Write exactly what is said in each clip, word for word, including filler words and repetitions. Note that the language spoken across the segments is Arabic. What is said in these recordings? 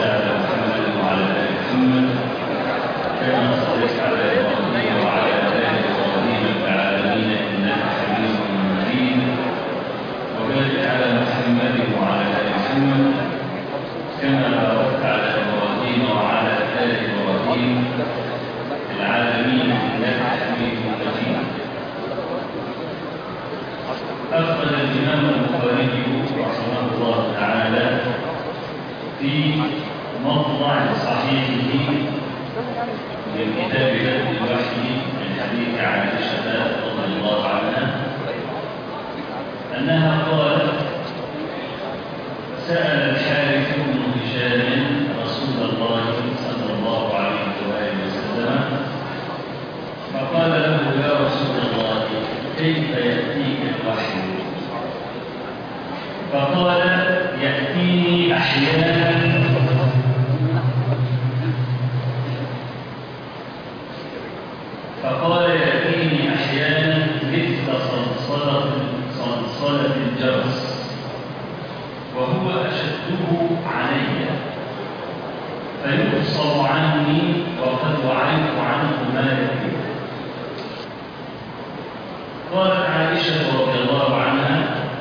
على محمد وعلى آل محمد كما صليت على إبراهيم وعلى آل إبراهيم في العالمين إنك حميد مجيد وبارك على محمد وعلى آل محمد كما باركت على إبراهيم وعلى آل إبراهيم في العالمين إنك حميد مجيد. أخرج الإمام البخاري رحمه الله تعالى في مطلع صحيحه من كتاب بدء الوحي من حديث عائشة رضي الله عنها أنها قالت: سأل الحارث بن هشام رسول الله صلى الله عليه وآله وسلم فقال له: يا رسول الله كيف يأتيك الوحي؟ فقال: يأتيني أحيانا فقال يأتيني أحيانا مثل صلصلة صلصلة الجرس وهو أشده علي فيبصر عني وقد وعيت عنه ما يكون. قالت عائشة رضي الله عنها: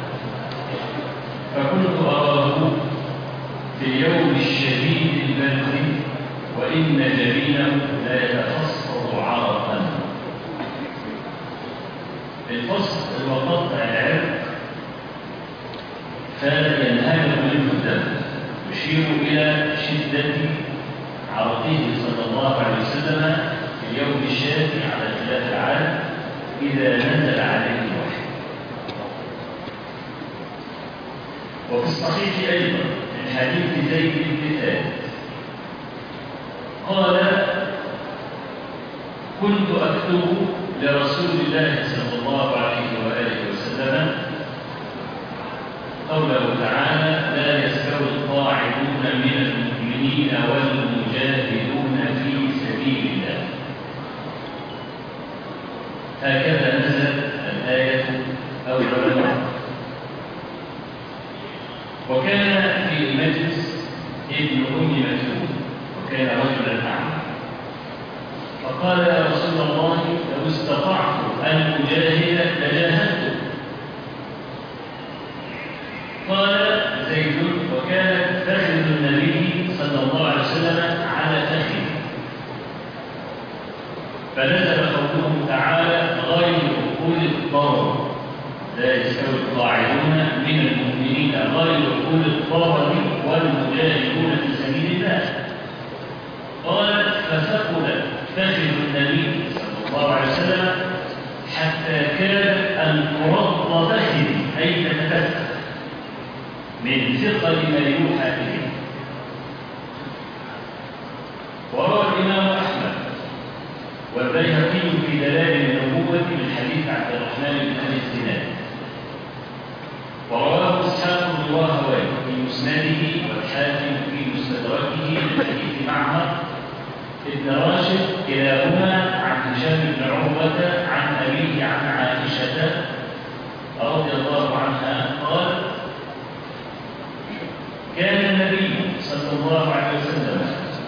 فكنت أراه في اليوم الشديد البرد وإن جبينه لا يتفصل عرقا. الفصل هو قطع العرق فينهمر منه الدم، يشير إلى شدة عرقه صلى الله عليه وسلم في اليوم الشاتي على خلاف العادة إذا نزل عليه الوحي. وفي الصحيح أيضا من حديث زيد بن ثابت قال: كنت أكتب لرسول الله صلى الله عليه وآله وسلم قوله تعالى: لا يستوي القاعدون من المؤمنين والمجاهدون في سبيل الله. هكذا نزلت الآية أولا. وكان في المجلس ابن أم مكتوم وكان رجلا أعمى فقال: يا رسول الله لو استطعت أن أجاهد لجاهدت. قال زيد: وكانت فخذ النبي صلى الله عليه وسلم على فخذه فنزل قوله تعالى: غير أولي الضرر لا يستوي القاعدون من المؤمنين غير أولي الضرر والمجاهدون في سبيل الله. قال: فثقلت فخذ النبي صلى الله عليه وسلم حتى كاد أن ترد فخذي أي تتفتح من ثقل ما يوحى إليه. وروى الإمام أحمد والبيهقي في دلائل النبوة من حديث عبد الرحمن بن أبي الزناد. ورواه إسحاق بن راهويه في مسنده والحاكم في مستدركه من حديث معمر ابن راشد كلاهما عن هشام بن عروة عن أبيه عن عائشة رضي الله عنها قال: كان النبي صلى الله عليه وسلم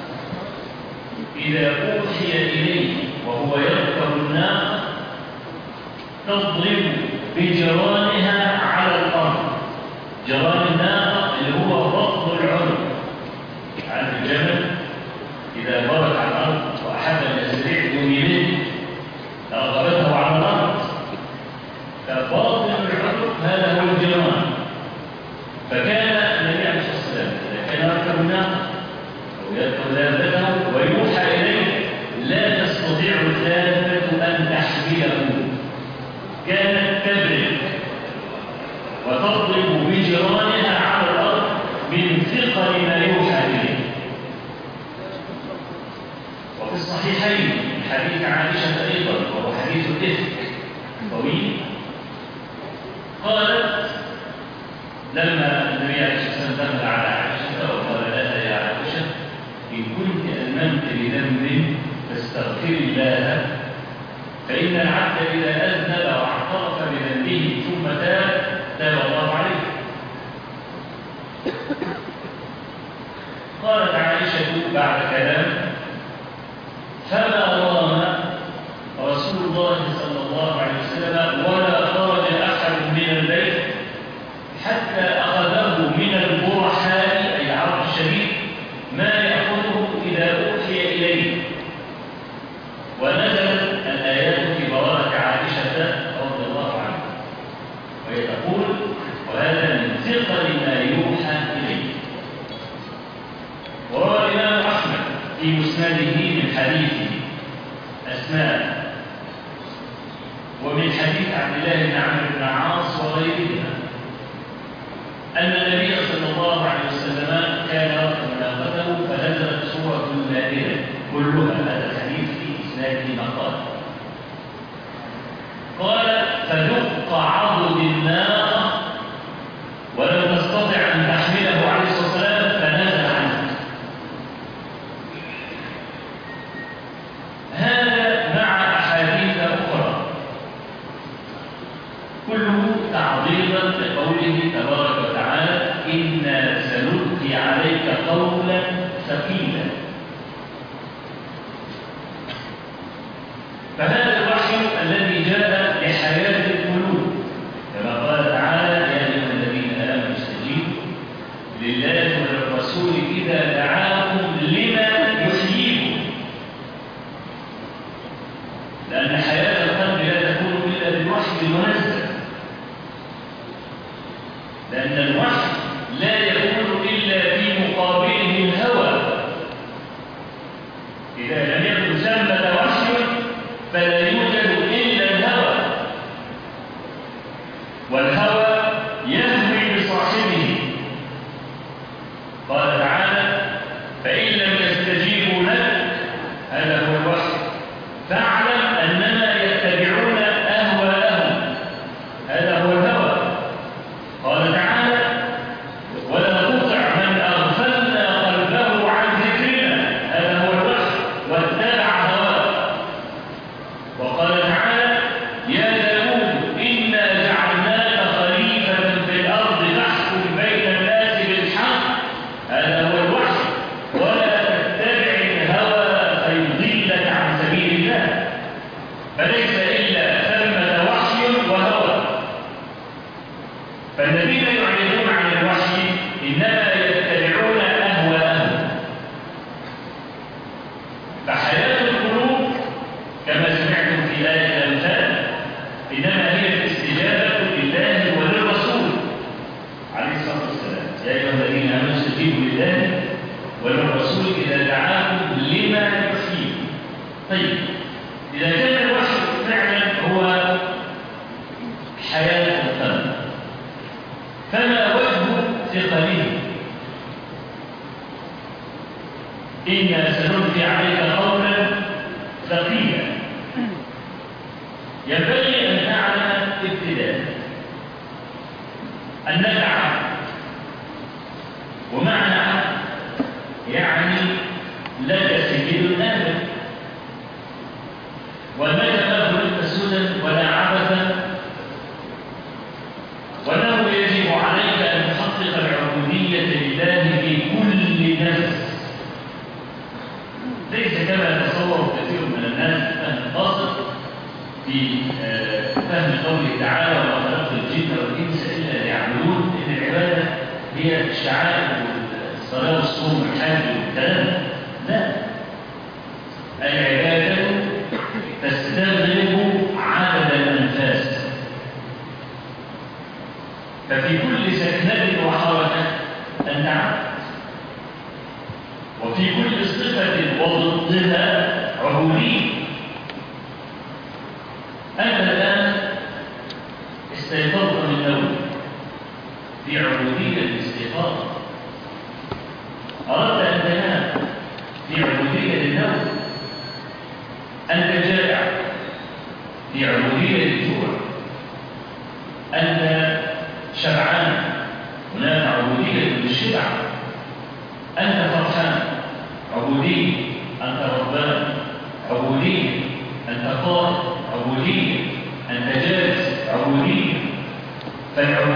إذا أوحي إليه وهو يركب الناقة تضرب بجرانها على الأرض. جران الناقة اللي هو بطن العنق عن الجمل إذا برك على الأرض وأحب أن يستريح يمينه رغبته على الأرض فباطن العنق هذا هو الجران. فكان النبي عليه الصلاة والسلام إذا كان يركب الناقة أو يركب دابته ويوحى إليه لا تستطيع الدابة أن تحمله كانت تبرك وتضرب بجرانها على الأرض من ثقل ما يوحى إليه. وفي الصحيحين من حديث عائشة أيضا وهو حديث الإفك طويل قالت: لما النبي عليه الصلاة والسلام دخل على عائشة وقال لها: يا عائشة إن كنت ألممت بذنب فاستغفري الله فإن العبد إذا أذنب واعترف بذنبه ثم تاب تاب الله عليه. قالت عائشة بعد كلام: فما رام رسول الله صلى الله عليه وسلم ولا خرج أحد من البيت حتى أخذه من البرحاء أي العرق الشديد ما يأخذه إذا أوحي إليه. ونزلت الآيات في براءة عائشة رضي الله عنها وهي تقول: وهذا من ثقل ما يوحى إليه. وروى الإمام أحمد في مسنده من حديث أسماء ومن حديث عبد الله بن عمرو بن عاص وغيرهما أن النبي صلى الله عليه وسلم كان يركب ناقته فنزلت سورة المائدة كلها. هذا الحديث في إسناده مقال. قال: فدق عضد الناقة ولم تستطع أن تحمله عليه الصلاة والسلام فنزل عنه. هذا مع أحاديث أخرى كله تعظيما لقوله تبارك وتعالى: إنا سنلقي عليك قولا ثقيلا. فهذا الوحي الذي جاء لحياة القلوب كما قال تعالى: يا أيها الذين آمنوا استجيبوا لله وللرسول إذا دعاكم لما يحييكم. لأن حياة القلب لا تكون إلا بالوحي المنزل، لأن الوحي لا يكون إلا في مقابله الهوى. إذا لم يكن ثمة وحي فلا يوجد إلا الهوى، والهوى يهوي بصاحبه. قال تعالى: فإن لم يستجيبوا لك، هذا هو الوحي، فاعلم أنما يتبعون أهواءهم، هذا هو الهوى. قال تعالى: ولا تطع من أغفلنا قلبه عن ذكرنا، هذا هو الوحي، واتبع هواه. وقال تعالى: يا داود إنا جعلناك خليفة في الأرض فاحكم بين الناس بالحق، هذا هو الوحي، ولا تتبع الهوى فيضلك عن سبيل الله. فليس إلا ثمة وحي وهوى. فالذين يعرضون عن الوحي إنما يتبعون أهواءهم. فحياة القلوب كما سمعتم في آية الأمثال إنما هي الاستجابة لله وللرسول عليه الصلاة والسلام. يا أيها الذين آمنوا استجيبوا لله وللرسول إذا دعاكم لما يحييكم. طيب، إذا كان الوحي فعلا هو حياة القلب، فما وجه ثقله؟ إنا سنلقي عليك قولا ثقيلا. ينبغي أن تعلم ابتداء أنك عبد، ومعنى عبد يعني لك سيد آدم، وأنك لا خلقت سدى ولا عبثا، وأنه يجب عليك أن تحقق العبودية لله في كل نفس، ليس كما يتصور كثير من الناس فهم قاصر في فهم قوله تعالى: وما خلقت الجن والإنس إلا ليعبدون، إن العبادة هي الشعائر والصلاة والصوم والحج والكلام. لا، العبادة تستغرق عدد الأنفاس. ففي كل سكنة وحركة أنت عبد، وفي كل صفة وضدها عبودية. أنت الآن استيقظت من نومك في عبودية الاستيقاظ، أردت أن تنام في عبودية النوم، أنت جائع في عبودية الجوع، أنت شبعان هناك عبودية للشبع، أنت فرحان عبودية، أنت ربان عبودية، أنت قائد عبودية، أنت جالس عبودية.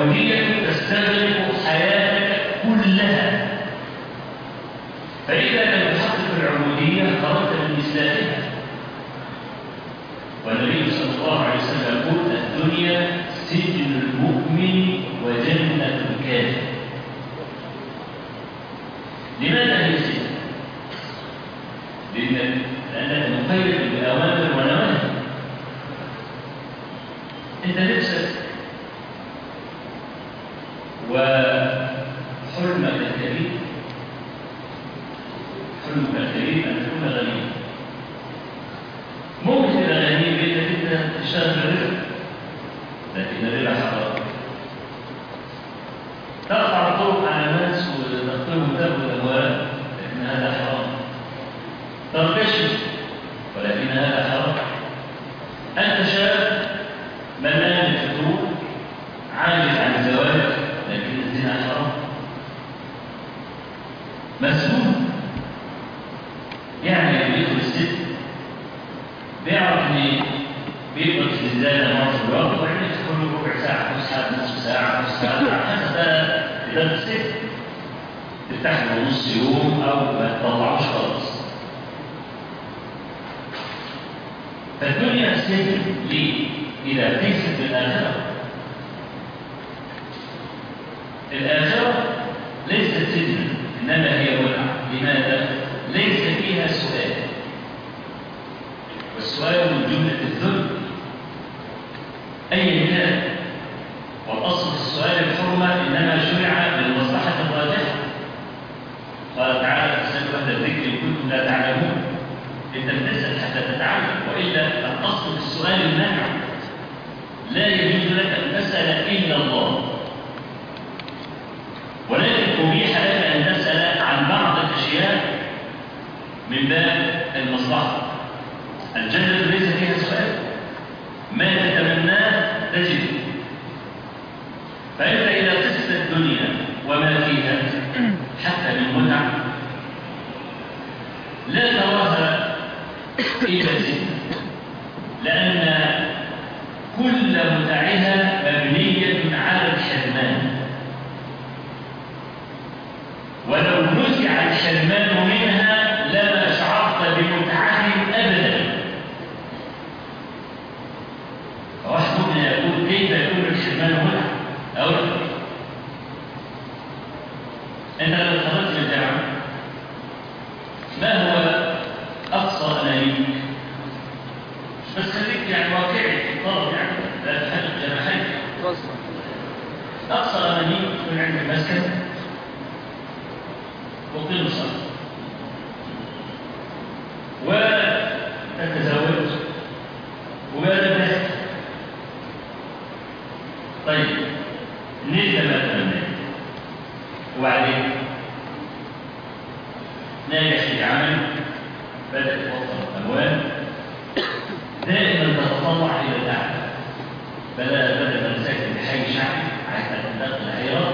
فالعبودية تستغرق حياتك كلها. فإذا في العبودية خرجت من إسلامها. والنبي صلى الله عليه وسلم يقول الدنيا سجن المؤمن وجنة الكافر. لماذا هي سجن؟ لأن لأنك مقيد بأوامر ونواهي. أنت نفسك وحلمك الكبير، حلمك الكبير أن تكون غنيا. ممكن تبقى غني بأنك أنت تشتغل بالرزق، لكن الربا حرام. تقطع الطرق على الناس وتقتلهم تاخذ الأموال، لكن هذا حرام. ترتشف، ولكن هذا حرام. أنت شاب ملان الفتور عاجز عن الزواج، لكن الزنا حرام. مسجون، يعني اللي يدخل السجن بيعرف ان بيقبض في الزيادة معظم الوقت، وبعدين يدخل له ربع ساعة، نص ساعة، نصف ساعة، نص ساعة، حسب إدارة السجن. تفتح له نص يوم أو ما تطلعوش خالص. فالدنيا سجن ليه؟ إذا ليست بالآخرة. الآخرة ليست سجنا، إنما هي ولعة. لماذا؟ ليس فيها سؤال، والسؤال من جملة الذل أي كان. والأصل في السؤال الحرمة، إنما شرع للمصلحة الراجحة. قال تعالى: فاسألوا أهل الذكر إن كنتم لا تعلمون. أنت بتسأل حتى تتعلم، وإلا الأصل في السؤال المنع. لا يجوز لك أن تسأل إلا الله، ولكن أبيح لك أن تسأل عن بعض الأشياء من باب المصلحة. الجنة ليس فيها سؤال، ما تتمناه تجده. فأنت إذا قست الدنيا وما فيها حتى من متع لا تراها إلا زنا، لأن كل متعها مبنية على الحرمان. ولو نزع الحرمان منها لما شعرت بمتعة أبدا. فواحد ممكن يقول: كيف يكون الحرمان متعة؟ أو لا. أنت لو خرجت من الجامعة ما هو أقصى أمانيك؟ بس خليك يعني واقعي في الطلب، يعني لا تحدد جناحيك. أقصى أمانيك تكون عندك مسكن وقيم صلاة وتتزوج وبعد ذلك. طيب نلت ما تمنيت، وبعدين ناجح في عمل، بدأت توفر أموال، دائما تتطلع إلى الأعلى. بدأ بدل ما نساكن بحي شعبي عايز تنتقل الحيرات،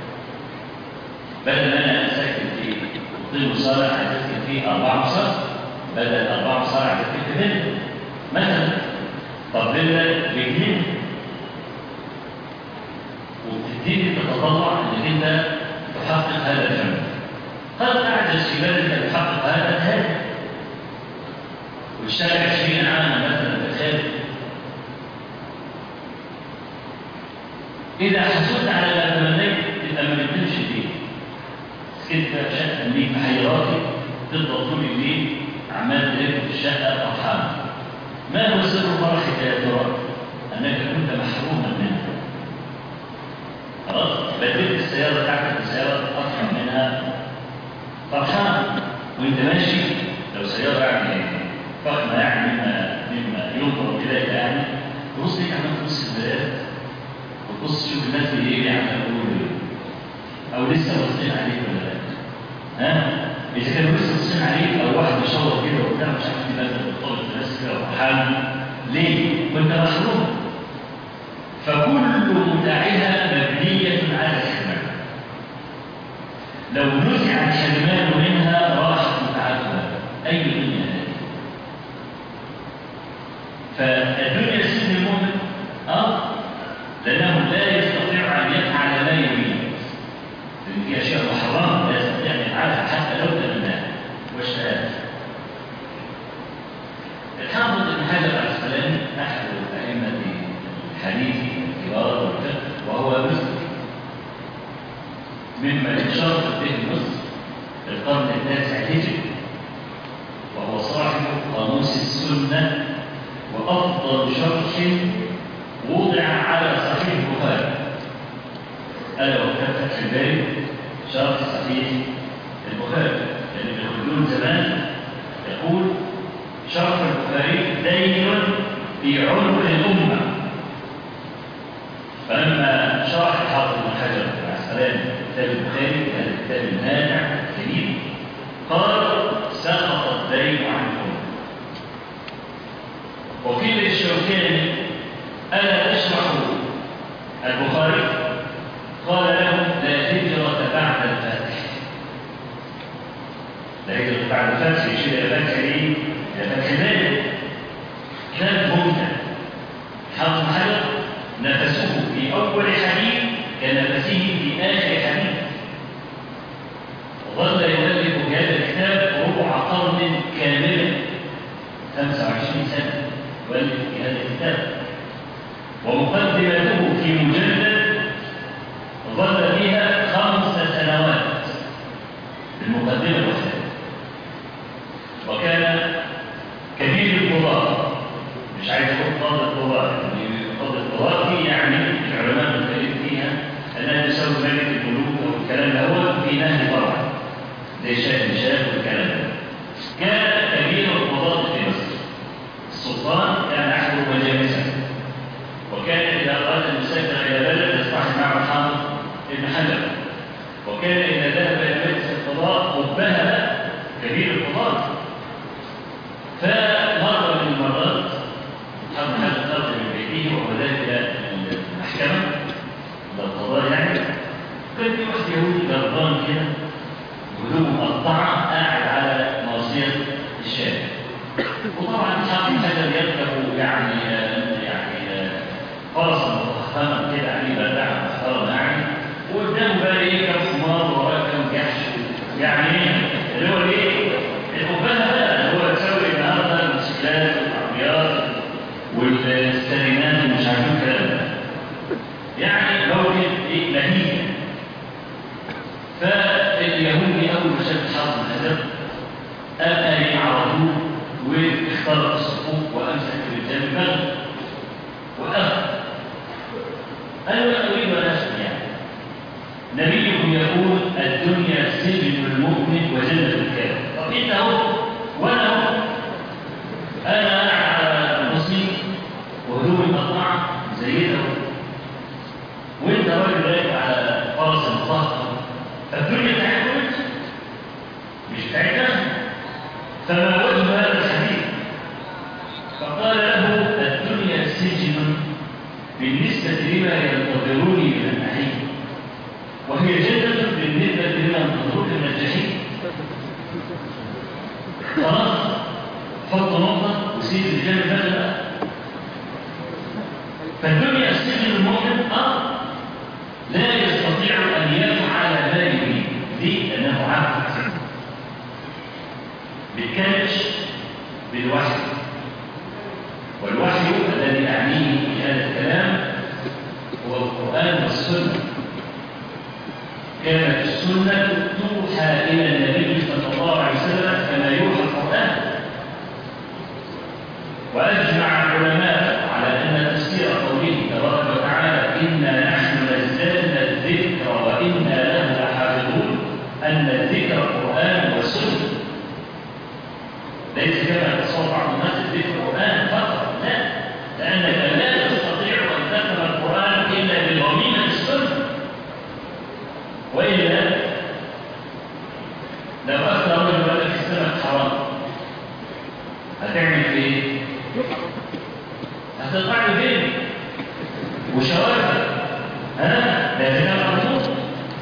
بدل ما أنا أساكن في طين صالح عايز أسكن فيه أربعة صالح، بدل أربعة صالح عايز أسكن في بنت مثلا. طب لله بجنين، وبتبتدي تتطلع إنك أنت تحقق هذا الجمال. قد تعجز في بلدك تحقق هذا الهدف وتشتغل عشرين عاما مثلا في الخارج. إذا حصلت على ما تمنيت تبقى ما بتنامش فيه. سكنت شقة ليك محيراتي، تفضل طول الليل عمال تلف في الشقة فرحان. ما هو سر فرحك يا ترى؟ أنك كنت محروما منها. خلاص؟ بدلت السيارة بتاعتك بسيارة أفضل منها فرحان، وأنت ماشي لو سيارة يعني فخمة يعني مما مما ينظر إليك يعني، تبص ليك عمال تبص البلاد وتبص تشوف الناس اللي إيه عمال يقولوا أو لسه باصين عليك ولا لا؟ ها؟ إذا كانوا لسه باصين عليك أو واحد بيشاور كده وبتاع مش عارف إيه مثلا بتطلب الناس كده وفرحان ليه؟ كنت محروم. فكل متاعها مبنية على الحرمان. لو نزع الحرمان منها راحت متعتها. أي دنيا هذه؟ فالدنيا سجن المؤمن اه لأنه لا يستطيع أن يفعل ما يريد. في أشياء محرمة لا يستطيع أن يفعلها حتى لو تمناها واشتهاها. شرف بن مصر في القرن التاسع الهجري، وهو صاحب قاموس السنة وأفضل شرح وضع على صحيح البخاري، ألا وهو فتح الباري شرح صحيح البخاري. يعني ابن خلدون زمان يقول شرح البخاري دين في عنق الأمة. فلما شرح الحافظ بن حجر العسقلاني كتاب البخاري، هذا الكتاب النافع الكبير، قال سقط الدين عن الأمة. وقيل للشوكاني ألا تشرح البخاري؟ قال له لا هجرة بعد الفتح. لا هجرة بعد الفتح يشير إلى فتح إيه؟ إلى فتح ذلك. كتاب ممتع. حافظ بن حجر نفسه في أول حديث كنفسه في آخر حديث. وظل يؤلف بهذا الكتاب ربع قرن كاملا، خمسة وعشرين سنة يؤلف في هذا الكتاب. ومقدمته في مجلد ظل فيها خمس سنوات بالمقدمة الوحيدة. وكان كبير القضاة، مش عايز اقول قاضي القضاة، يعني قاضي القضاة دي يعني العلماء المختلفين فيها انها تساوي ملك الملوك او الكلام ده هو في نهي طبعا زي شاه الشاه والكلام ده. كان كبير القضاة في مصر. السلطان كان يحضر مجالسه، وكان اذا اراد ان يسافر الى بلد يصطحب معه الحافظ ابن حجر، وكان اذا ذهب الى مجلس القضاء مبهى كبير القضاة. فمرة من المرات حضر هذا الخرج من بيته وهو ذلك إلى المحكمة للقضاء، يعني كان في واحد يهودي جربان كده هدومه مقطعة قاعد على ناصية الشارع. وطبعا حافظ حجر يركب يعني يعني فرسا مفخمة كده عليه بدعة محترمة يعني، وقدامه بقى ايه كم حمار ووراه كم جحش، يعني اللي هو ايه القبانة بقى اللي هو تسوي النهارده الموتوسيكلات والعربيات والستارينات ومش عارفين الكلام ده، يعني موجود ايه نتيجه. فاليهودي اول ما شاف حافظ الحجر قام قايم على طول واخترق الصفوف وامسك برجال المغرب واخذ. قال له اريد ان اسال يعني نبيكم يقول الدنيا سجن المؤمن وجنة الكافر. طب انت اهو وانا اهو انا قاعد على البسيط وهدومي مقطعه زي ده، وانت راجل راكب على فرس مطهر، فالدنيا بتاعتك مش بتاعتنا. فما وجه هذا الحديث؟ فقال له الدنيا سجن بالنسبه لما ينتظروني من النعيم، وهي جنة بالنسبة لما ينتظرون من الجحيم. خلاص حط نقطة وسيب الجنة بقى. فالدنيا سجن المؤمن اه لا يستطيع ان يفعل ما يريد. ليه؟ لانه عبد بالكلش بالوحي، والوحي الذي اعنيه في هذا الكلام هو القرآن والسنة. كانت السنة توحى إلى النبي صلى الله عليه وسلم كما يوحى القرآن. وأجمع العلماء على أن تفسير قوله تبارك وتعالى إنا نحن نزلنا الذكر وإنا له لحافظون أن الذكر قرآن وسنة، ليس كما يتصور بعض الناس الذكر قرآن فقط، لا، لأنك لا تستطيع أن تفهم القرآن إلا بالغميمة السنة. وإلا لو أفتى رجل وقال لك السمك حرام هتعمل ايه؟ هتطلع له فين؟ وشوارع ها؟ ده كلام مرفوض.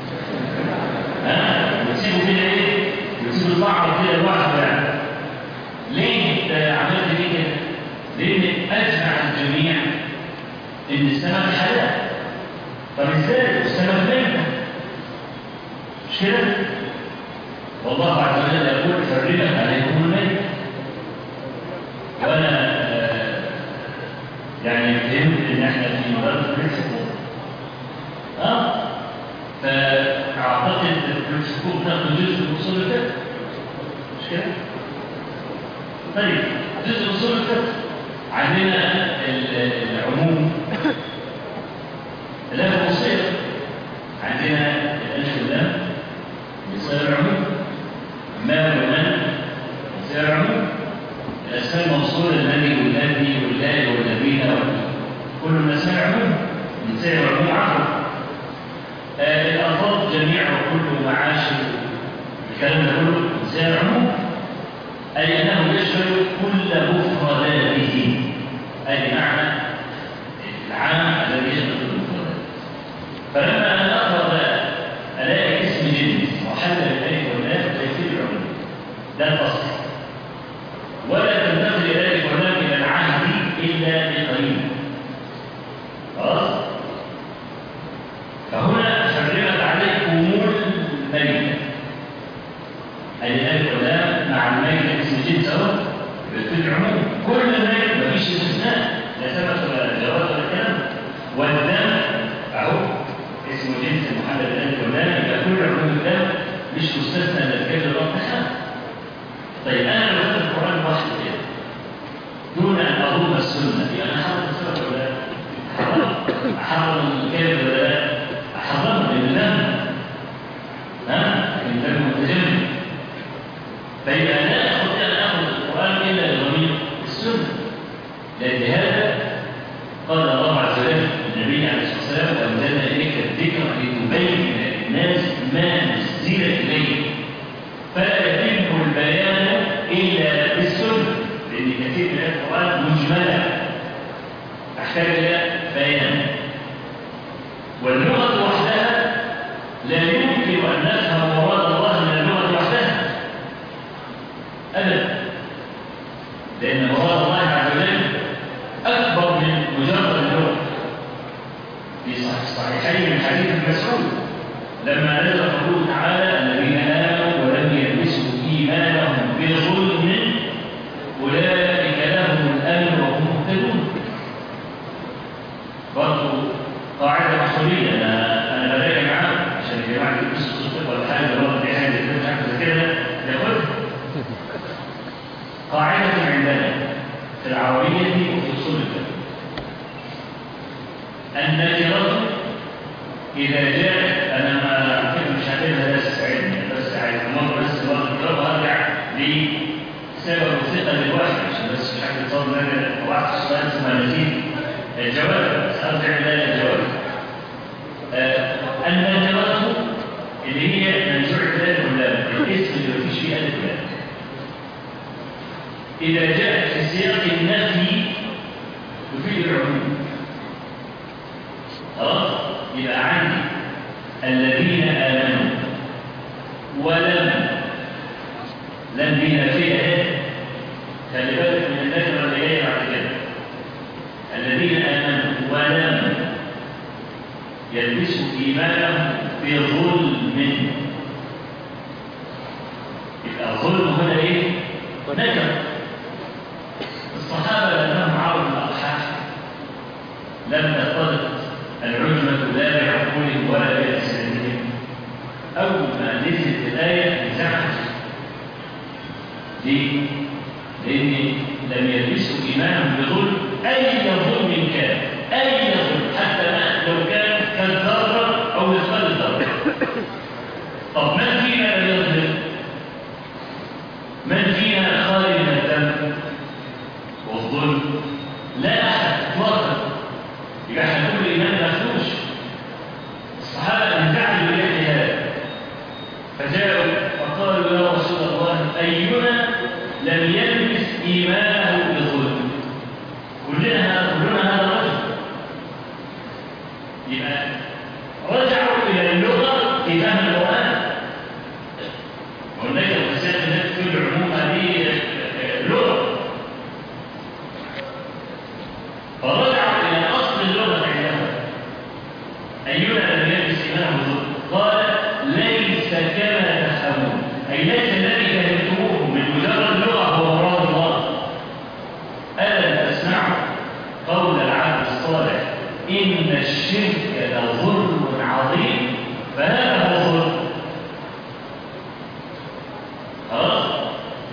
ها؟ وتسيبه كده ايه؟ وتسيبه البحر كده لوحده يعني. ليه انت عملت ليه كده؟ لأن أجمع الجميع إن السمك حلال. طب ازاي؟ السمك ميتة مش كده؟ والله عز وجل يقول حرمت عليكم الميت. وانا آه يعني فهمت ان احنا في مبادئ الحقوق. اه فاعتقد الحقوق تاخذ جزء من اصول الفقه مش كده؟ طيب جزء اصول الفقه عندنا العموم له خصوصيه عندنا الالف واللام يصير العموم ما ومن يصير العموم الاسماء الموصوله الذي والذي والله والذين كل الاسماء عموم يصير عموم عفوا آه الالفاظ جميعها وكل معاش الكلام ده كله يصير عموم اي انه يشمل كل مفرداته اي معنى العام الذي يشمل كل المفردات فلما انا اقرا الاقي اسم جنس محل بالالف واللام فيصير العموم ده الاصل ولا تنتقل الالف واللام الى العهد الا بقرينه خلاص فهنا فرقت عليه امور ميته اي الالف واللام مع الميت اسم جنس اهو يبقى العموم كل الميت مفيش استثناء لا ثبت ولا جواز ولا كلام والدم اهو اسمه جنس محدد الالف واللام يبقى كل عموم الدم مش مستثنى للكافر والامتحان. طيب انا لو خدت القران واحد كده دون ان اضم السنه يبقى انا حرم السنه ولا لا؟ احرم الكافر ولا لا؟ احرمه لان الدم ها الدم متجمد فيبقى لا اخذ ان اخذ القران الا بضمير السنه لان هذا قال الله عز وجل النبي عليه الصلاه والسلام وانزلنا اليك الذكر لتبين للناس ما نزل اليه فلا يتم البيان الا بالسنه لان كثير من القران مجمله تحتاج الى بيان واللغه وحدها لا يمكن ان نفهم مراد الله من اللغه وحدها ابدا لان مراد الله عز وجل اكبر من مجرد اللغه في صحيحين من حديث ابن مسعود لما نزل قوله تعالى الذين امنوا ولم يلبسوا ايمانهم بظلم اولئك لهم الامن وهم مهتدون برضه قاعده محصوليه انا انا براجع معاهم عشان الجماعه اللي بيلبسوا صوتك ولا حاجه ولا في حاجه مش عارف كده ياخدها قاعده عندنا في العربيه وفي اصول الفقه النكره إذا جاءت أنا ما كنت مش هعملها بس ساعدني بس عايز مرة بس الوقت الكرام وأرجع لسبب الثقة للواحد عشان بس مش عارف يتصور إن أنا وقعت في السؤال ثم نسيت الجواب بس أرجع إلى الجواب. النكرة اللي هي منزوع الألف واللام الاسم اللي مفيش فيه ألف واللام إذا جاءت في سياق النفي تفيد العموم خلاص يبقى عندي الذين آمنوا ولم لم بنافية خلي بالك من النكرة اللي جاية بعد كده الذين آمنوا ولم يلبسوا إيمانهم بظلم يبقى الظلم هنا إيه؟ نكرة الصحابة لأنهم عرض الأضحاك لم تختلط العجمة لا بعقولهم ولا بأسنانهم أول ما نزلت الآية نزعت ليه؟ لأن لم يلبسوا إيمانهم بظلم أي ظلم كان أي ظلم حتى ما لو كان كالذرة أو مثقال الذرة طب من فينا لم يظلم؟ من فينا خالي من الذنب والظلم؟ لا أحد إطلاقا يبقى احنا نقول الايمان مفروش الصحابه انزعجوا الى هذا فجاءوا وقالوا يا رسول الله اينا لم يلبس ايمانه بظلم كلنا كلنا هذا الرجل يبقى رجعوا الى اللغه في فهم القران وهناك القسم في العموم هذه لغه فرجعوا الى اصل اللغه عندهم اينا لم يلبس ايمانه بظلم قال ليس كما تفهمون اي ليس الذي فهمتموه من مجرد لغه هو مراد الله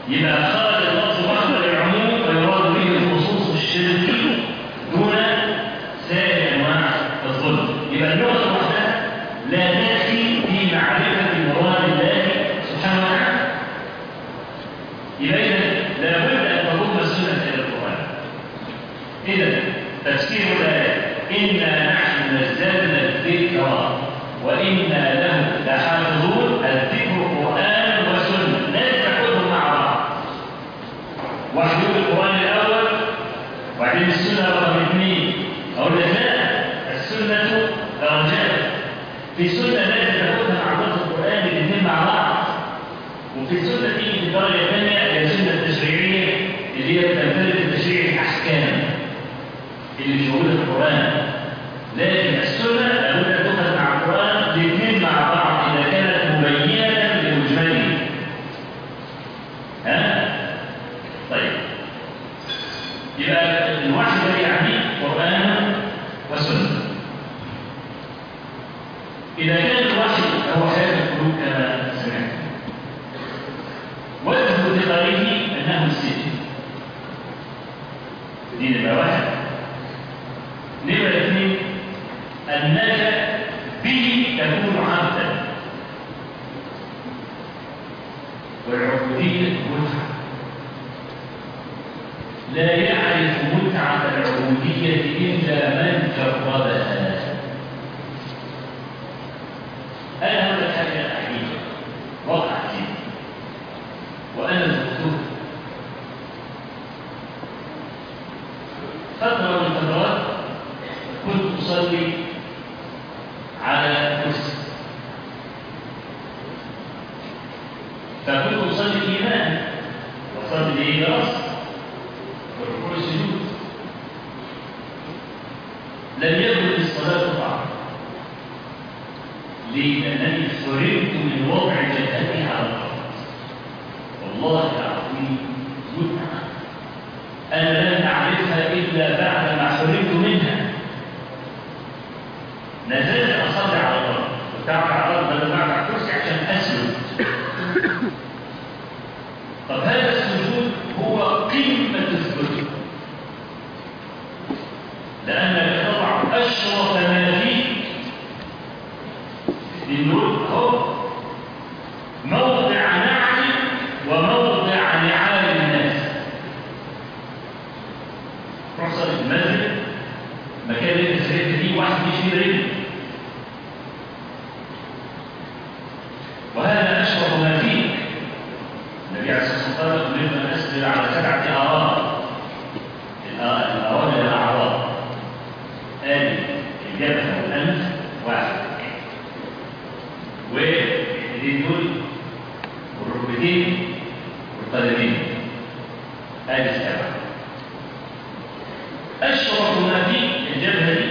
يبقى خرج اللفظ مخرج العموم ويراد به الخصوص الشركي دون سائر انواع الظلم. يبقى اللغه وحدها لا تكفي في معرفه مراد الله سبحانه وتعالى. يبقى اذا لابد ان تضم السنه الى القران. اذا تفسير الايه انا نحن نزلنا الذكر وانا له لحافظون، الذكر قران وسنه لا تاخذهم مع بعض. واحد يقول القران الاول وبعدين السنه رقم اثنين، اقول لك لا، السنه درجات. في سنه لازم تاخذها مع نص القران الاثنين مع بعض، وفي سنه تيجي في الدرجه الثانيه هي السنه التشريعيه اللي هي بتمتلك تشريع الاحكام اللي مش موجوده في القران. لكن السنه لابد ان تؤخذ مع القران الاثنين مع بعض اذا كانت مبينه لمجمله. ها؟ طيب يبقى الوحي ده يعني قرآن وسنة. إذا كان الوحي هو حياة القلوب كما سمعت، وجه ذكره أنه السجن. دي نبقى واحد. نبقى اثنين، أنك به تكون عبدا، والعبودية متعة. لا يعرف متعة العبودية إلا من جربها. أنا هقول لك حاجة عجيبة وقعت لي وأنا ذكرتها فترة من الفترات. كنت أصلي على كرسي، فكنت أصلي إيمان وأصلي إيه براسي والركوع السجود. لم يكن الصلاة طبعا. ليه؟ لأنني حرمت من وضع جبهتي على الأرض. والله العظيم متعة أنا لم أعرفها إلا بعد ما حرمت منها. نزلت أصلي على الأرض، كنت أقعد على الأرض بدل ما أقعد على الكرسي عشان أسجد. طب هذا السجود هو قمة السجود، لأنك تضع أشرف ما فيك للنور هو موضع نعل وموضع نعال الناس. روح صلي في المسجد، مكان اللي انت سجدت فيه واحد يشيل رجل، وهذا أشرف ما فيك. النبي عليه الصلاة والسلام قال أمرت أن أسجد على سبعة أعراض. الأعراض هي الأعراض، آدي الجبهة والأنف واحد، واليدين دول والركبتين والقدمين، آدي السبعة. أشرف ما فيك الجبهة دي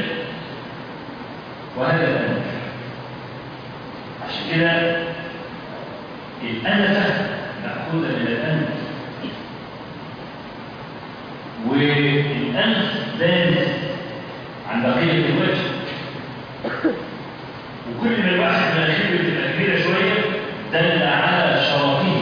وهذا الأنف. عشان كده الأنفة مأخوذة من الأنف، والأنف بارز عن بقية الوجه، وكل ما الواحد مناخيره بتبقى كبيرة شوية دل على شرفه.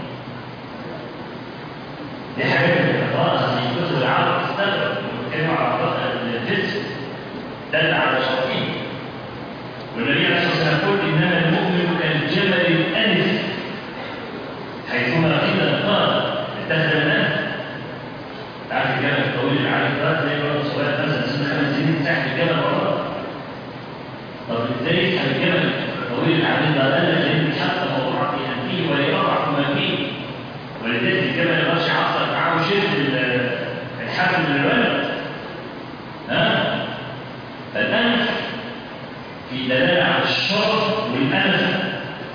دي حاجات بتقراها في كتب العرب تستغرب بيتكلموا على الجسم، دل على شرفه. والنبي عليه الصلاة والسلام يقول إنما المؤمن كالجمل الأنف حيثما قيل القال اتخذ الأنف. تعرف الجبل الطويل اللي عليه القرار زي برضه صغير مثلا سنة خمس سنين تحت الجبل وراه. طب ازاي يسحب الجبل الطويل اللي عليه القرار؟ قال لك لأن حتى موضوع في أنفه ولا يضعف ما فيه، ولذلك الجبل ما يقدرش يعصر معاه وشد الحبل من الولد. ها؟ فالأنف في دلالة على الشرف والأنف.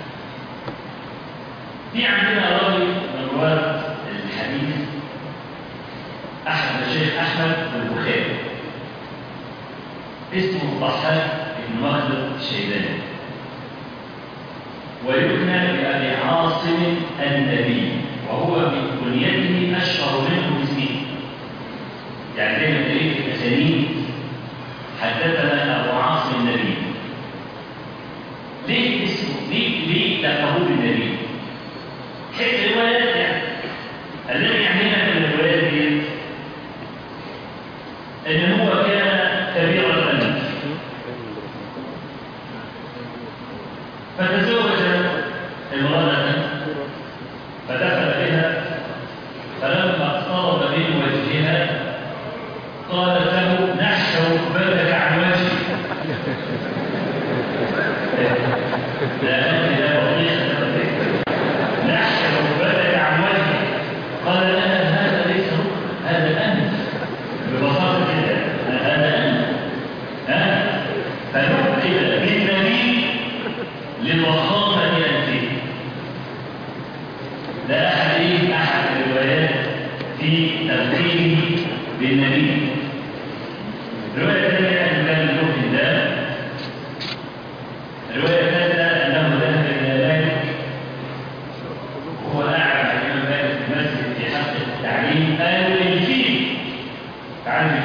في عندنا راوي من رواه الحديث أحمد الشيخ أحمد البخاري اسمه الضحاك بن مخلد الشيباني، ويكنى بأبي عاصم النبي، وهو من كنيته أشهر منه باسمه. يعني دايما تلاقيه في الأسانيد حدثنا أبو عاصم النبي. ليه اسمه؟ ليه ليه لقبوه بالنبي؟ حكي روايات يعني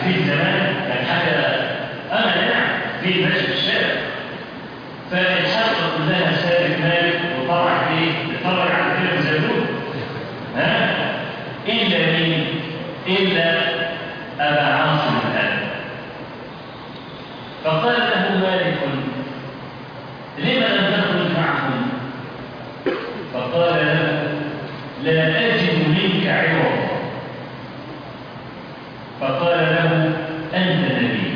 في زمان كان حاجة أمل يعني في ماشي في الشارع. فالحلقة كلها سالك مالك وطبعا إيه؟ بتطلع على فيلم زيتون. ها؟ إلا مين؟ إلا أبا عاصم الألم. فقال له مالك لما لم تخرج معهم؟ فقال له لا أجد منك عوضا. فقال له أنت نبي.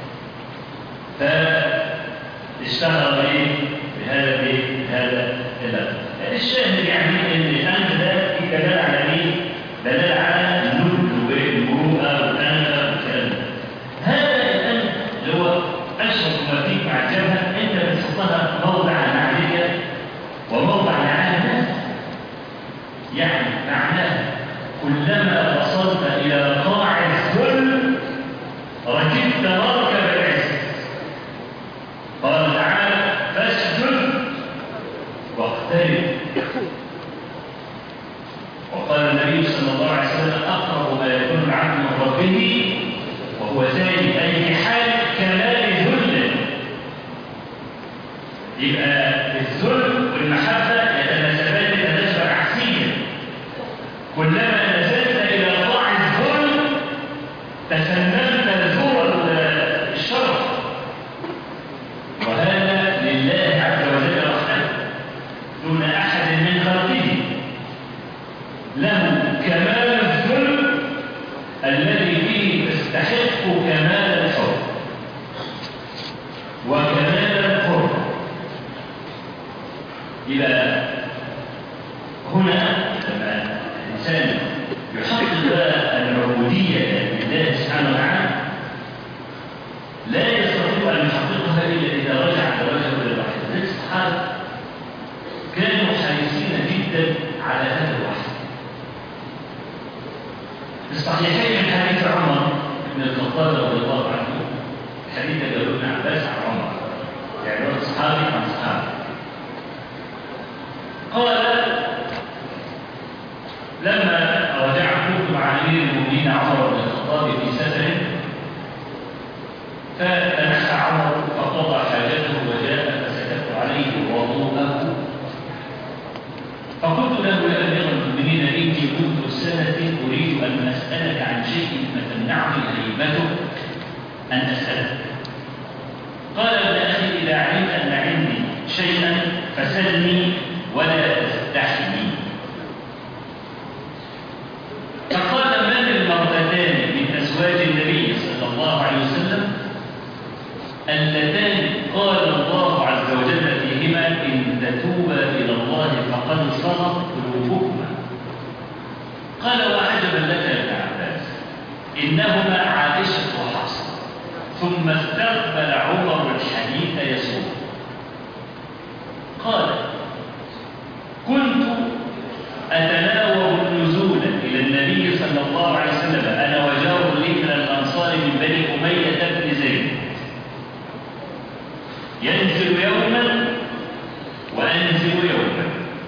فاشتغل ايه بهذا ايه بهذا اللفظ. الشاهد يعني ان أنت ده في دلاله على ايه؟ دلاله على النبل والمروءه والانفه والكلام ده. هذا الأنف اللي هو أشرف ما فيك مع الجبهه انت بتحطها موضع نعليه وموضع نعال الناس. يعني معناه كلما وصلت إلى قاع الذل ركبت مركب العز. قال تعالى فاسجد واقترب. وقال النبي صلى الله عليه وسلم أقرب ما يكون العبد من ربه وهو ساجد، أي في حال كمال ذله. يبقى الذل والمحبة يتناسبان تناسبا عكسيا. كلما نزلت إلى قاع الذل تسنمت ذور الشرف، وهذا لله عز وجل وحده دون أحد من خلقه. له كمال الذل الذي فيه تستحق كمال الحب وكمال القرب. إذا هنا لما الإنسان يحقق العبودية لله سبحانه وتعالى لا يستطيع أن يحققها إلا إذا رجع لرجل الوحي. الصحابة كانوا حريصين جدا على هذا الوحي. الصحيحين من حديث عمر بن الخطاب رضي الله عنه، حديث ابن عباس عن عمر، يعني هو صحابي عن صحابي، قال لما رجعت مع امير المؤمنين عمر بن الخطاب في سفر فتنحى عمر فقضى حاجته وجاء فسكت عليه وضوءه. فقلت له يا امير المؤمنين اني كنت سنه اريد ان اسالك عن شيء فتمنعني هيبتك ان اسالك. قال ابن اخي اذا علمت ان عندي شيئا فسلني ولا تستحيي. فقال من المرأتان من ازواج النبي صلى الله عليه وسلم اللتان قال الله عز وجل فيهما إن تتوبا إلى الله فقد صغت قلوبكما. قال وعجبا لك يا ابن عباس إنهما عائشة وحفصة. ثم استقبل عمر الحديث يسوع قال كنت أتناوب النزول إلى النبي صلى الله عليه وسلم أنا وجار لي من الأنصار من بني أمية بن زيد، ينزل يوما وأنزل يوما،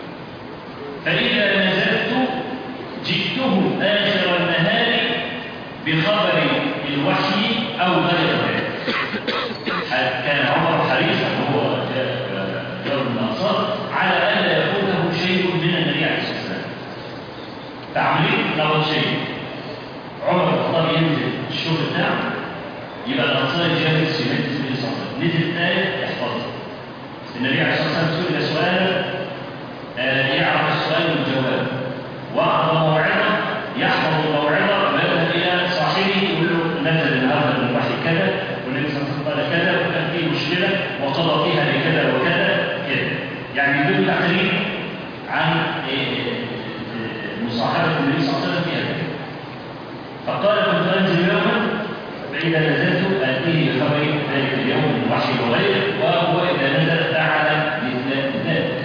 فإذا نزلت جئته آخر النهار بخبر الوحي أو غير ذلك. كان عمر حريصا وهو يوم الأنصار على أن لا يفوته شيء من النبي عليه الصلاة والسلام. تعملين لو شيء عمر بن الخطاب ينزل الشغل بتاعه يبقى الأنصار جالس في مجلس النبي صلى الله عليه وسلم، نزل آية يحفظها. النبي عليه الصلاة والسلام سئل سؤالا يعرف السؤال والجواب، وأعطى موعظة يحفظ الموعظة ويذهب إلى صاحبه يقول له نزل النهارده من الوحي كذا والنبي صلى الله عليه وسلم قال كذا وكان فيه مشكلة وقضى فيها لكذا وكذا كذا، يعني بدون تقرير عن مصاحبة النبي صلى الله عليه وسلم في هذا. فقال كنت أنزل يوما فإذا نزلت آتيه بخبر ذلك اليوم من الوحي وغيره، وهو إذا نزل فعل مثل ذلك.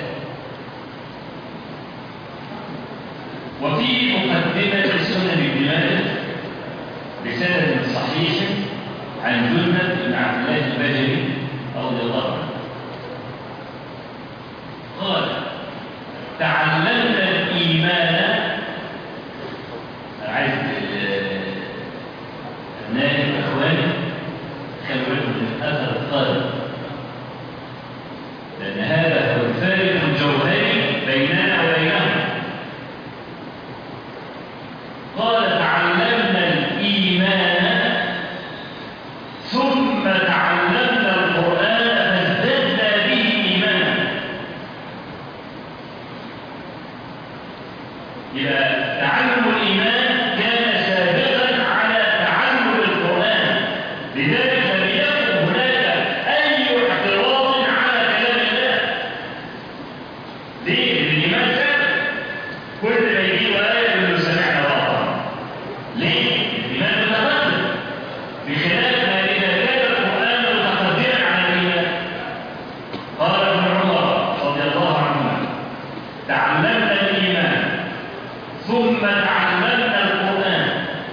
وفي مقدمة سنن ابن ماجه بسند صحيح عن جندب بن عبد الله البجلي رضي الله عنه قال تعلمنا الإيمان، عايز النائب قال تعلمنا الإيمان ثم تعلمنا القرآن فازددنا به إيمانا. يبقى تعلم الإيمان كان سابقا على تعلم القرآن، لذلك لم يكن هناك أي اعتراض على كلام الله. ليه؟ الإيمان سابق، كل ما يجي آية يقول له سمعنا وأطعنا. ليه؟ الإيمان متقدم، بخلاف ما إذا كان القرآن متقدما على الإيمان. قال ابن عمر رضي الله عنهما تعلمنا الإيمان ثم تعلمنا القرآن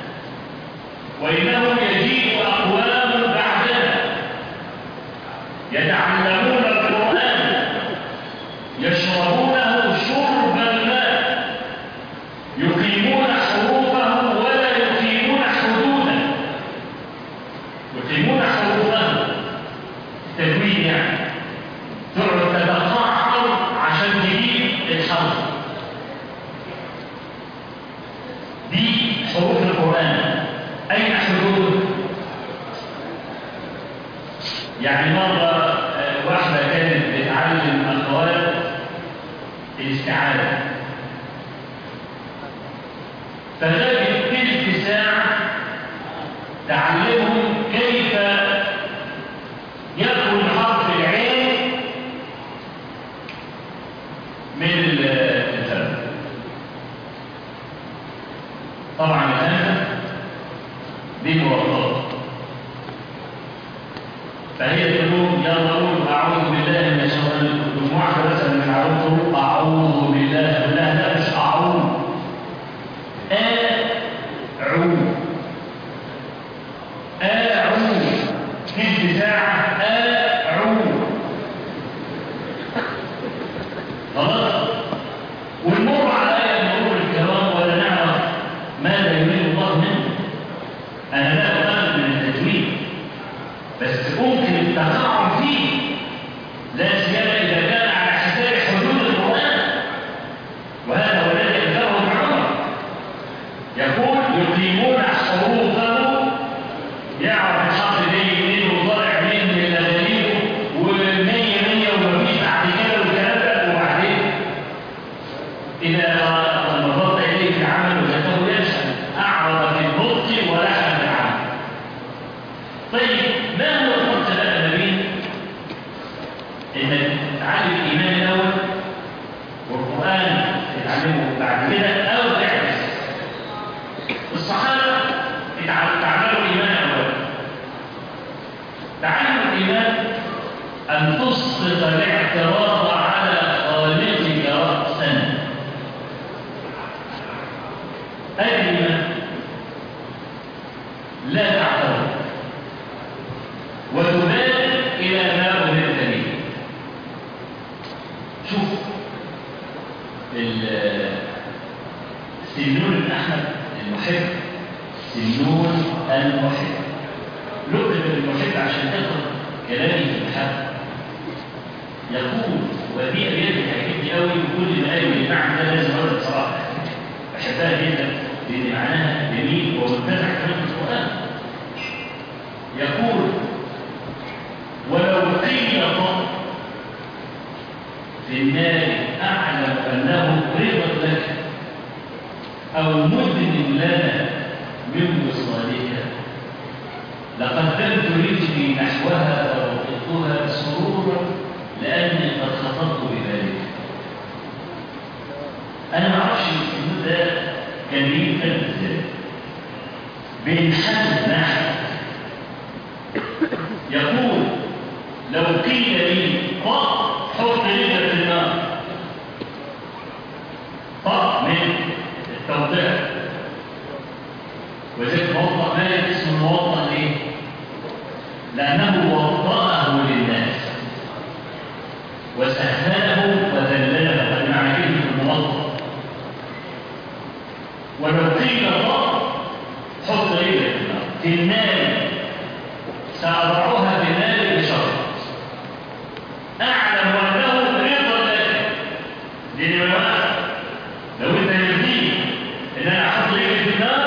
وإنه يجيء أقوام بعدنا يتعلمون القرآن يشربونه شرب الماء يقيمون حروفه ولا يقيمون حدوده. يقيمون حروفه التجويد، يعني تقعد تتقعر عشان تجيب الحرف. دي حروف القرآن. أين حدود؟ يعني مرة واحدة كانت بتعلم أخوات الاستعاذة، فغابت تلت ساعة تعلمهم كيف يدخل حرف العين من الفم. طبعا الهمزة دي مرتبطة، فهي تقول يلا قول أعوذ بالله من الشيطان الرجيم. واحدة مثلا من عروض أعوذ بالله، لا لا مش أعوذ، أعوذ أعوذ تلت ساعة أعوذ. خلاص، والمر على آية مرور الكرام ولا نعرف ماذا يريد الله منه. أنا لا أقلل من التجويد، بس ممكن التقاعد فيه، لا سيما إذا كان على حساب حدود القرآن. وهذا هو الذي ذكره ابن عمر، يقول يقيمون حروفه، يعرف الحرف ده منين وطالع منين من الأغانيه ومية مية ومفيش بعد كده والكلام ده. وبعدين إذا نظرت إليه في العمل وجدته يشهد أعرض في النطق ولحن العمل. طيب ما هو الفرق بقى ما بين إنك تتعلم الإيمان الأول والقرآن تتعلمه بعد كده، أو تعكس؟ الصحابة تعلموا الإيمان أولا. تعلم الإيمان أن تسقط الاعتراض على خالقك رأسا. الإيمان لا تعترض وتبادر إلى ما أمرت به. شوف سنون بن أحمد المحب، سنون المحب، لقب المحب عشان تقرأ كلامي في الحق. يقول، ودي أبيات بتعجبني قوي، وكل ما قالوا المعنى ده لازم أقول بصراحة بحبها جدا لأن معناها جميل ومنتزع كمان في القرآن. يقول: ولو قيل طب في النار أعلم أنه رضا لك أو مدن لنا من وصالها لقدمت رجلي نحوها فوقفتها سرورا لأني قد خطرت بذلك. أنا ما أعرفش السجود ده كان ليه فن ازاي بينحل نحو. يقول: لو قيل لي طق حط رجلك في النار، طق من التوضيع، وذلك موضع مالك اسمه موضع ليه؟ لأنه وضعه للناس وسهله وذلله، هذا معنى كلمة الموضع. ولو قيل طق حط رجلك في النار، في النار سأضعها في النار بشرط أعلم أنه رضا لك. لأن لو أنت يرضيك إن أنا أحط رجلي في النار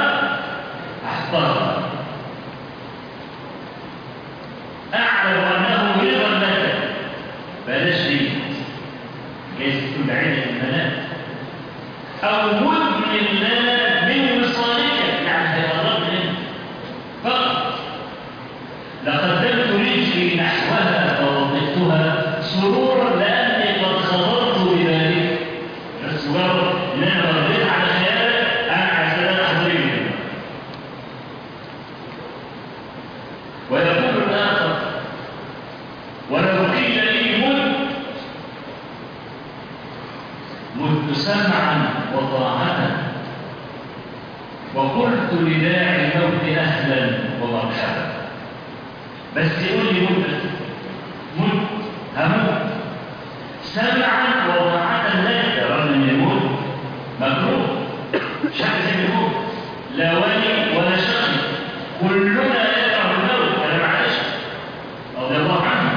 وقلت لداعي الموت أهلا ومرحبا. بس يقول لي مت مت هموت سمعا وطاعة لا يرى من الموت مكروه مش حاجة زي الموت لا ولي ولا شقي كلنا يكره الموت. أنا معلش رضي الله عنه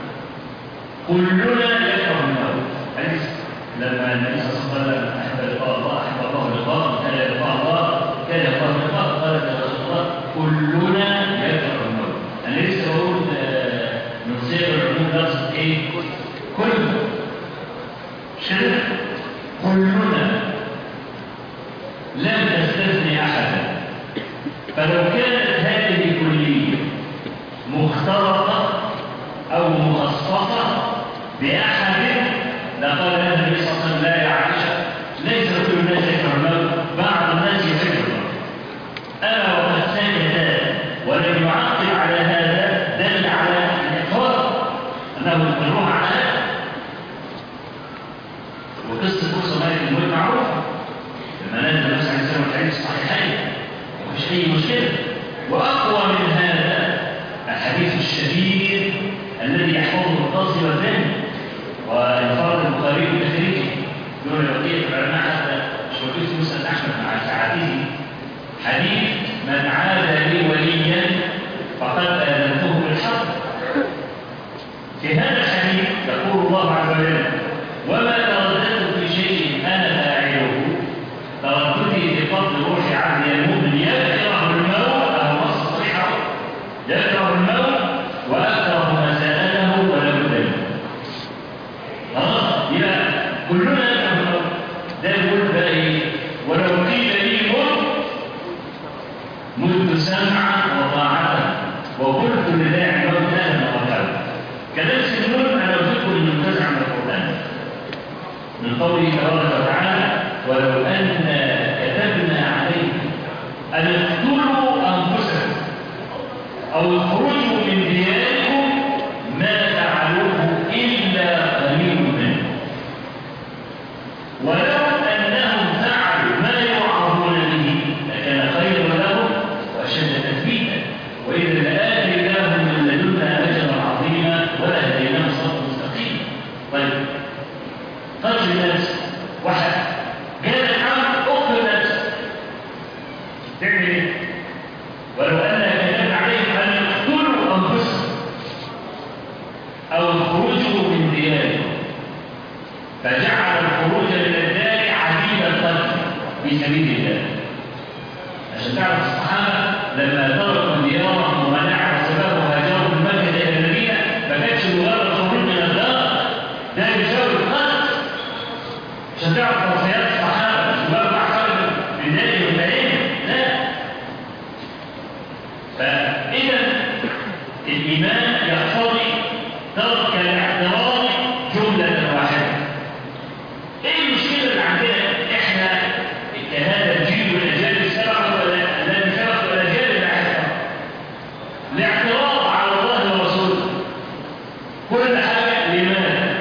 كلنا يكره الموت. حديث لما النبي صلى الله عليه وسلم أحب لقاء الله أحب الله لقاء كان لقاء الله كان لقاء لقاء قال يا رسول الله كلنا يكره الموت. أنا لسه بقول من صيغ العموم لفظ إيه؟ كل شرك كلنا لم تستثني أحدا. فلو كانت هذه كلية مختلطة أو مخصصة بأحد لقال النبي صلى الله عليه وسلم لا يا عائشة ليس كل الناس يكره الموت بعض الناس يكره الموت. أنا وقد سكت ولم يعقب على هذا دل على الإقرار أنه يقرها على هذا. وقصة قصة مالك الموت معروفة لما نزل نفسه عن سنة الحديث الصحيحين ومفيش أي مشكلة. وأقوى من هذا الحديث الشهير الذي يحفظه القاضي والذهن وانفرد البخاري بتخريجه دون بقية العلماء حتى شوكيت مسند أحمد مع ساعته حديث من عاد لي وليا فقد آذنته بالحق. في هذا الحديث يقول الله عز وجل وما ترددت في شيء أنا فاعله ترددي في قبض روح عبد المؤمن يكره الموت أو نص صحيحه يكره الموت وأكره ما سأله ولا بد خلاص يبقى كلنا يكره الموت. ده يقول بقى ايه ولو قيل لي مت مت سمعا وطاعة وقلت لداعي الموت أهلا ومرحبا. كذلك سنقول أنا أذكر المنتزع من القرآن من قوله تبارك وتعالى ولو أن كتبنا عليكم أن اقتلوا أنفسكم أو اخرجوا من دياركم ما فعلوه إلا قليل منهم ولو أنهم فعلوا ما يوعظون به لكان خيرا لهم وأشد تثبيتا وإذا لآتيناهم من لدنا أجرا عظيما ولهديناهم صراطا مستقيما. طيب قتل النفس واحد جاء الحمد اقتل نفسك تعمل ايه؟ ولو ان كتبنا عليهم ان يقتلوا انفسهم او يخرجوا من ديارهم فجعل الخروج من الدار عديد القتل في سبيل الله. عشان تعرف الصحابه لما تركوا ديارهم ومنعوا سببهم هاجروا من مكه الى المدينه ما كانش مجرد الخروج من الدار ده يساوي القتل. عشان تعرف وصيات الصحابه مش مجرد احكام بدايه وبعدين لا. فاذا الايمان يقتضي ترك الاعتراض جمله واحده. ايه المشكله اللي عندنا احنا كهذا الجيل والاجيال السبعه الذي سبق والاجيال اللاحقه الاعتراض على الله ورسوله كل حاجه لماذا؟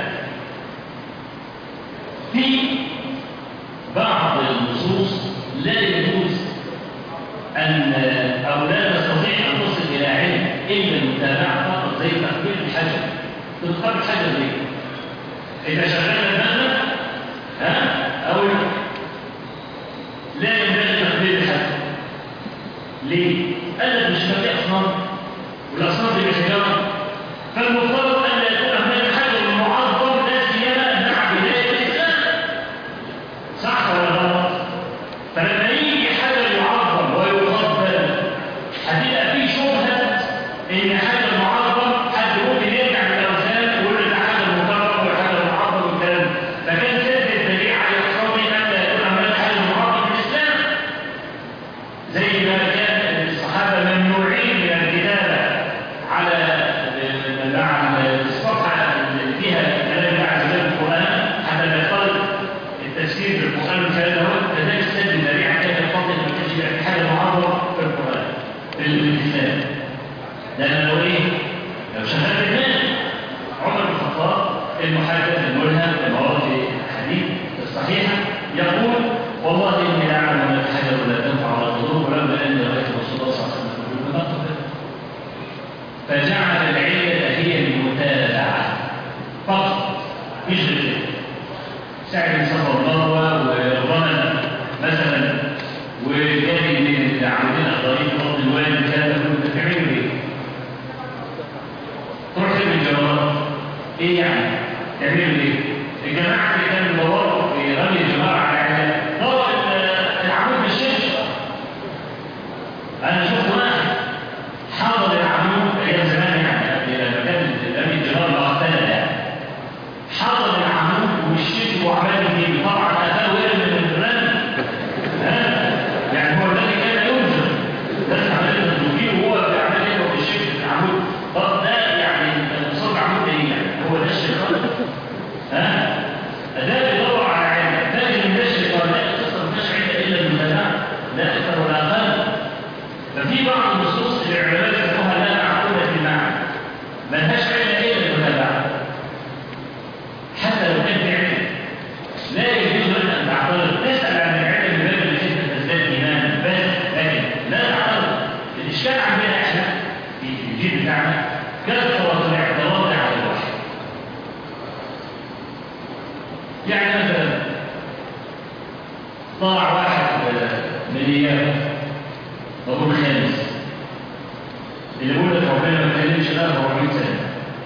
في بعض النصوص لا يجوز أن أو لا نستطيع أن نصل إلى علم إلا المتابعة فقط زي تقبيل الحجر. تقبل الحجر ليه؟ إذا شغلنا دماغنا ها أو لا ينبغي تقبيل الحجر. ليه؟ قال لك مش في أصنام والأصنام دي بحجارة فالمفترض أن لا يكون هناك حجر معظم لا سيما مع بداية الإسلام. صح ولا غلط؟ فلما يجي حجر يعظم ويفضل هتبقى في شبهه ان حجر معظم حد ممكن يرجع للاوثان ويقول ده حجر مكرم وحجر معظم والكلام ده. فكان سد الذريعه يقتضي ان لا يكون هناك حجر معظم في الاسلام زي ما كان الصحابه ممنوعين من الكتابه على مع الصفحه اللي فيها كلام الله عز وجل القران حتى لا يختلط التفسير بالقران والكلام ده. كذلك سد الذريعه كان يفضل ان تجد في حاجه معظمه في القران في الاسلام. لان لو ايه؟ لو شغال الناس عمر بن الخطاب المحدث الملهم المواد الحديث الصحيحه يقول والله اني لا اعلم ان الحجر لا تنفع ولا تضر بيعمل ايه؟ الجماعه اللي كانوا بيدوروا في رمي الجماعه على علاج دور العمود بالشمس. انا شفت واحد حضر العمود ايام زمان يعني قبل ما كان رمي الجماعه مغتنى يعني حضر العمود والشمس وعمال يجيب طبعا قفاه وقع من الرمي. ها يعني هو الذي كان ينزل لازم عمليه التوجيه وهو بيعمل ايه بالشمس في العمود. طب ده يعني صوت عمود ايه يعني؟ هو ده الشيطان؟ ها؟ ده بيدور على علم، لكن ده الشيطان لا القصه ما فيهاش علم الا المتابعه، لا اكثر ولا اقل. ففي بعض النصوص اللي العلماء يسموها لا معقوله المعنى، ما لهاش علم الا المتابعه. حتى لو كان في علم لا يجوز لك ان تعترض، تسال عن العلم من باب الحكمه تزداد ايمانا بس، لكن لا تعترض. الاشكال عندنا احنا في الجيل بتاعنا كثره الاعتراض على الوحي. يعني مثلا طلع واحد من ايام ابو الخامس اللي يقول لك ربنا ما كلمش لا أربعمائة سنه،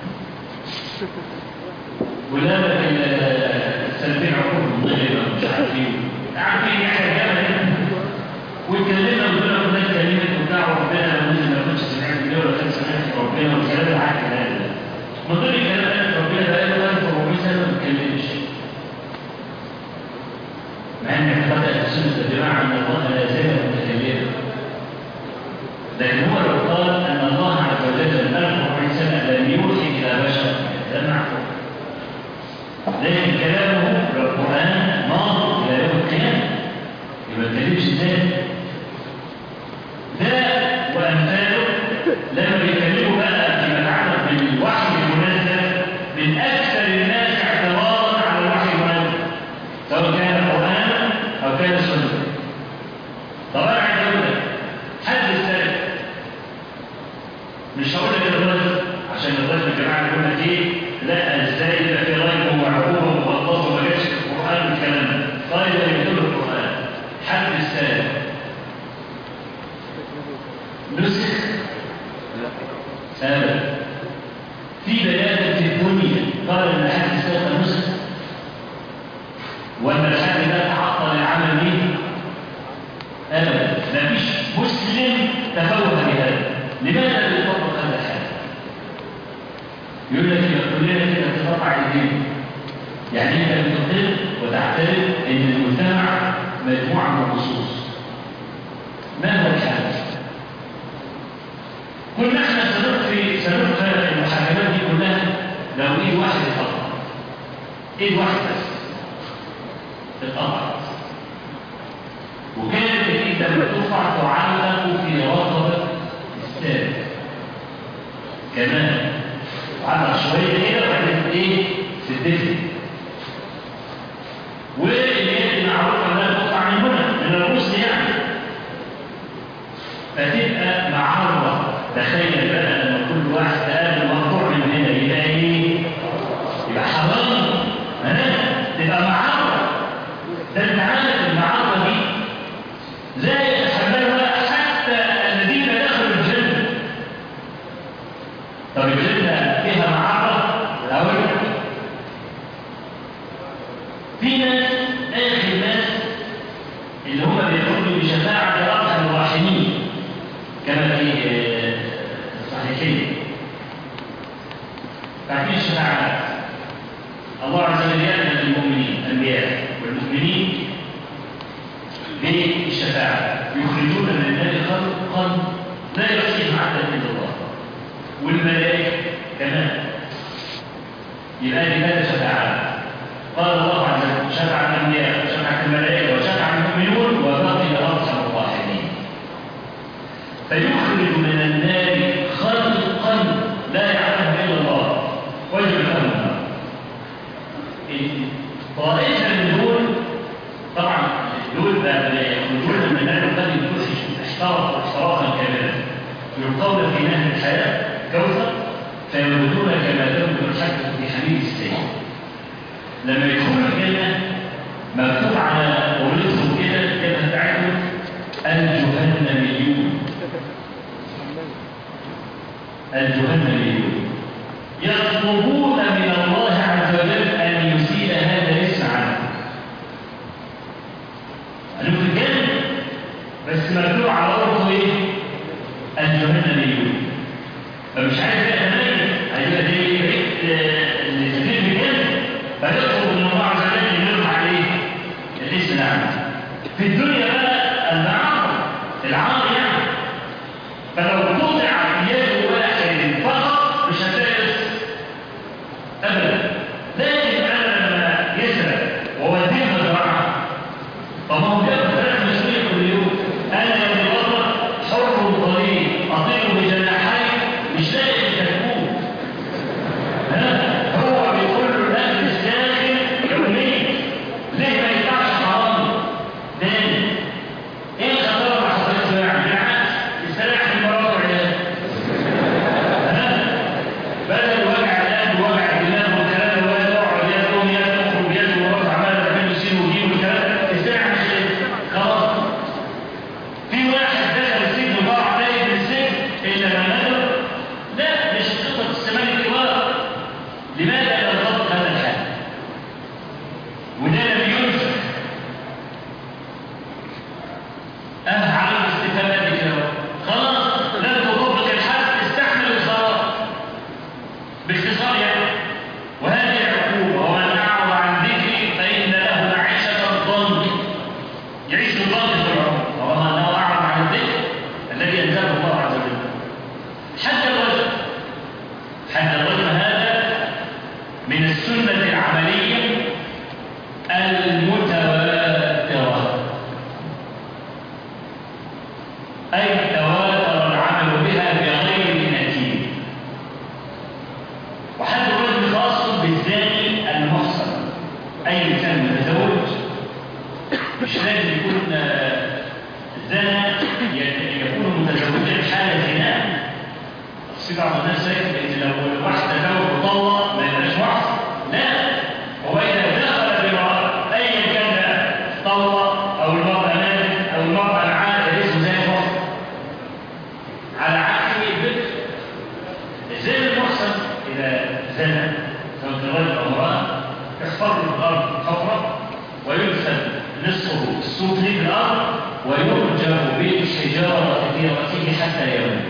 ولا لك السلفين عقول مضغمه مش عارفين عارفين يعني جامد واتكلمنا وقلنا له ده كلمه وبتاع ربنا ما نزل ما كنتش سمعت بيه ولا كان سمعت ربنا والكلام ده عارف هذا من ضمن الكلام ده ربنا بقى له ألف وأربعمائة سنه ما بيتكلمش، مع ان اعتقاد السنه الجماعه ان الله لا يزال متكلما. لكن هو لو قال ان الله عز وجل من ألف وأربعمائة سنه لم يوحي الى بشر ده معقول، لكن كلامه القران ماضي الى يوم القيامه يبقى ما تكلمش ازاي؟ ده وامثاله لما بيتكلموا بقى فيما يتعلق بالوحي المنزل من اكثر الناس اعتراضا على الوحي المنزل سواء كان قرآن أو كان سنة. طبعا عايز أقول لك حد السلف مش هقول لك الرجل عشان الرجل الجماعة يقول لك إيه لا إزاي يبقى في رجل وعقوبة ومغلظة وما جاتش في القرآن والكلام ده. طيب اللي بيقول القرآن حد السلف نسخ أبدا في بيان في الدنيا قال إن حد السلف نسخ وأن الحد لا تعطل العمل به أبدا. ما فيش مسلم تفوه بهذا. لماذا بيطبق هذا الحد؟ يقول لك كلنا كده تقطع ايدينا. يعني انت بتقر وتعترف ان المجتمع مجموعه من النصوص. ما هو الحل؟ كنا احنا سنلقي سنلقي المحاكمات دي كلها لو ايد واحد اتقطع. ايد واحد بس اتقطعت. وكانت الايد لما ترفع تعلق في رقبه السابق. كمان تعلق شويه كده وبعدين ايه؟ في الدفن. واليد معروفه انها تقطع من هنا من الرسل يعني. فتبقى معرة. تخيل بقى لما كل واحد قال مقطوع من هنا يبقى ايه؟ يبقى حرام. ها؟ تبقى معرة. ده انت عارف المعرة دي لا يتحملها حتى الذين دخلوا الجنة. طب الجنة فيها معرة؟ أقول لك في ناس آخر ناس اللي هم بيقولوا بشفاعة أرحم الراحمين كما في الصحيحين. ففي الشفاعات الله عز وجل يأذن للمؤمنين الأنبياء والمؤمنين بالشفاعة يخرجون من النار خلقا لا يحصيهم عددا إلا الله والملائكة كمان. يبقى لماذا شفاعات؟ قال الله عز وجل شفع الأنبياء وشفعت الملائكة وشفع المؤمنون وبقي أرحم الراحمين. فيخرج من النار خلقا لا يعلم إلا الله ويجعلهم النار. طائفة من دول طبعا دول يخرجون من النار قد يكون احترقوا احتراقا كاملا يلقون في نهر الحياة كوثر فيموتون كما تموت الحبة في حميد السيل. لما يدخلوا الجنة مكتوب على قولتهم كده الجنة بتاعتهم الجهنميون. الجهنميون يطلبون من الله عز وجل أن بس مكتوب على ارضه ايه؟ الجهنميون. فمش عايز بقى تميز، عايز يبقى زي بقيت الاستثناء في الجنه، فيطلب من الله عز وجل ان يرفع عليه الاسم الاعلى. في الدنيا بقى المعاصي العار يعني، فلو تطع يد واحد فقط مش هتلاقي اسم ابدا. لكن انا لما يسرق ووديه مزرعه، طب ما هو بياخد ثلاث مسؤوليه كل يوم. انا اللي بطلع حر طريق اطير بجناحين مش لاقي الكتكوت. هو بيقول له الاكل الساخن يوميا، ليه ما يطلعش حرام تاني؟ ايه الخطر مع حضرتك يعني؟ بالعكس استريح في المرض والعياذ. بدل وجع القلب ووجع الدماغ والكلام ده، ولا يقعد يدوم يدخل بيده ويرفع عمال تعمل سين وجيم والكلام ده، استريح مش خلاص. في واحد دخل السجن وطلع تاني من السجن الا لما نزل. لا مش قصه السمان الكبار. لماذا لا نضبط هذا الحال؟ وده لم ينسى. أه على الاستفادة كده خلاص، لم تطبق الحد استحمل الخلاص باختصار يعني. وهذه العقوبة، ومن أعرض عن ذكري فإن له معيشة ضنكا، يعيش في الضنك في العمر طالما أنه أعرض عن الذكر الذي أنزله الله عز وجل. حتى الرجل حتى الرجل هذا من السنة العملية المتواترة، أي تواتر العمل بها بغير نتيجة. وحد الرجل خاص بالزاني المحصن، أي إنسان متزوج مش لازم يكون زنا، يكون متزوجا حالة زنا. في بعض الناس شايف ان لو واحده زوج مطلق ما يبقاش محصن، لا، هو اذا دخل بامراه ايا كان طلق او المراه ماتت او المراه معاه اسمه زي المحصن. على عكس البكر، الزنا المحصن اذا زنى سواء رجل او امراه يحفر له الارض حفره ويدخل نصفه السفلي في الارض ويرجم بالحجاره في راسه حتى يموت.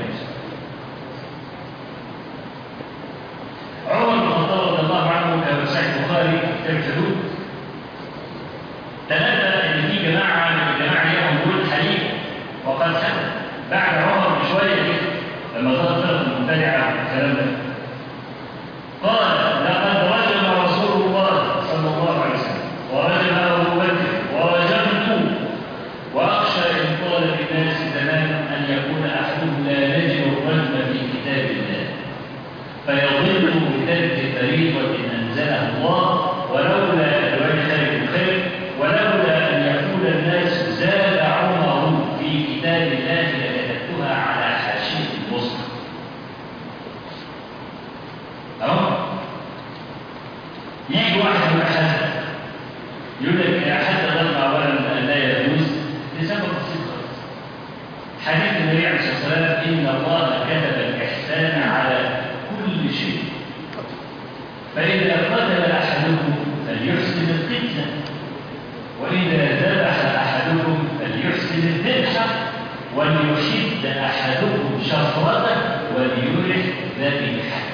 عمر بن الخطاب رضي الله عنه كما في البخاري كتاب الحدود ثلاثة ان في جماعة من الجماعة ليهم ولد حليم وقد حدث بعد عمر بشوية كده لما ظهر فرقة المبتدعة والكلام ده، قال لقد رجم رسول الله صلى الله عليه وسلم ورجم أبو بكر ورجمت، وأخشى إن قال للناس زمان أن يكون أحدهم لا يجد الرجم في كتاب الله فيضل بترك فريضة أنزلها الله، ولولا الوجه خير الخير ولولا أن يقول الناس زاد عمر في كتاب الله لكتبتها على حاشية المصحف. أهو يجي واحد من حسن يقول لك حتى الرجل أولا لا يجوز لسبب بسيط خالص. حديث النبي عليه الصلاة والسلام إن الله كتب الإحسان على كل شيء، فإذا قتل أحدكم فليحسن القتلة، وإذا ذبح أحدكم فليحسن الذبح، وليشد أحدكم شفرته وليرح ذبيحته.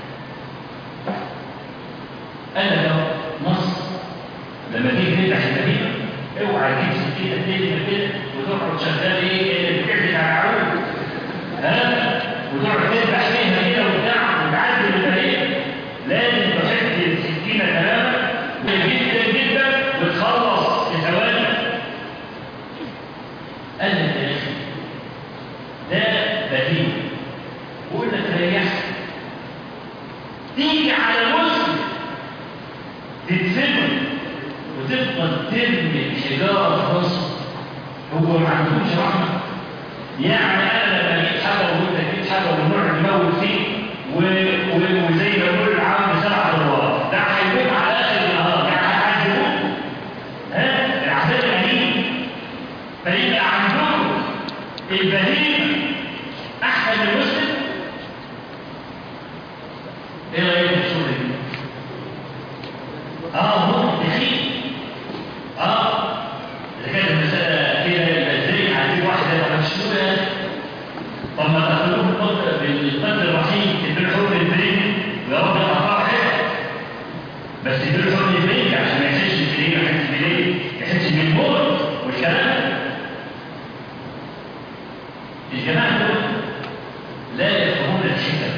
أنا لو نص لما تيجي تذبح الذبيحة اوعى تمسك كده تذبح كده وتقعد شغال ايه بتعزل على عود ها وتقعد تذبح فيها كده وبتاع وتعدل البريد. لازم تحط السكينه تماما جدا جدا وتخلص في ثواني. قال لك يا اخي ده بديل، بقول لك ريحت تيجي على مسلم تتسمر وتفضل ترمي الحجاره في راسه، هو ما عندهمش رحمه. يعني انا لما اجيب حاجه وانت تجيب حاجه ونقعد نموت فيه وزي ما بنقول العام بسبع ضربات، ده هيموت على اخر النهار، يعني هيعذبوه ها العذاب الاليم. فيبقى عندهم البهيمه احسن من المسلم. ايه رايك في الشغل دي؟ اه ممكن تخيل اه اذا كانت المساله كده يبقى ازاي هتجيب واحد طب ما تخلوه بالقدر الرحيم تدير حكم البين ويا رب يقطعوا حته بس تدير حكم البين عشان ما يحسش بالايه ما يحسش بالايه يحس بالموت والكلام ده. الجماعه دول لا يفهمون الحكم.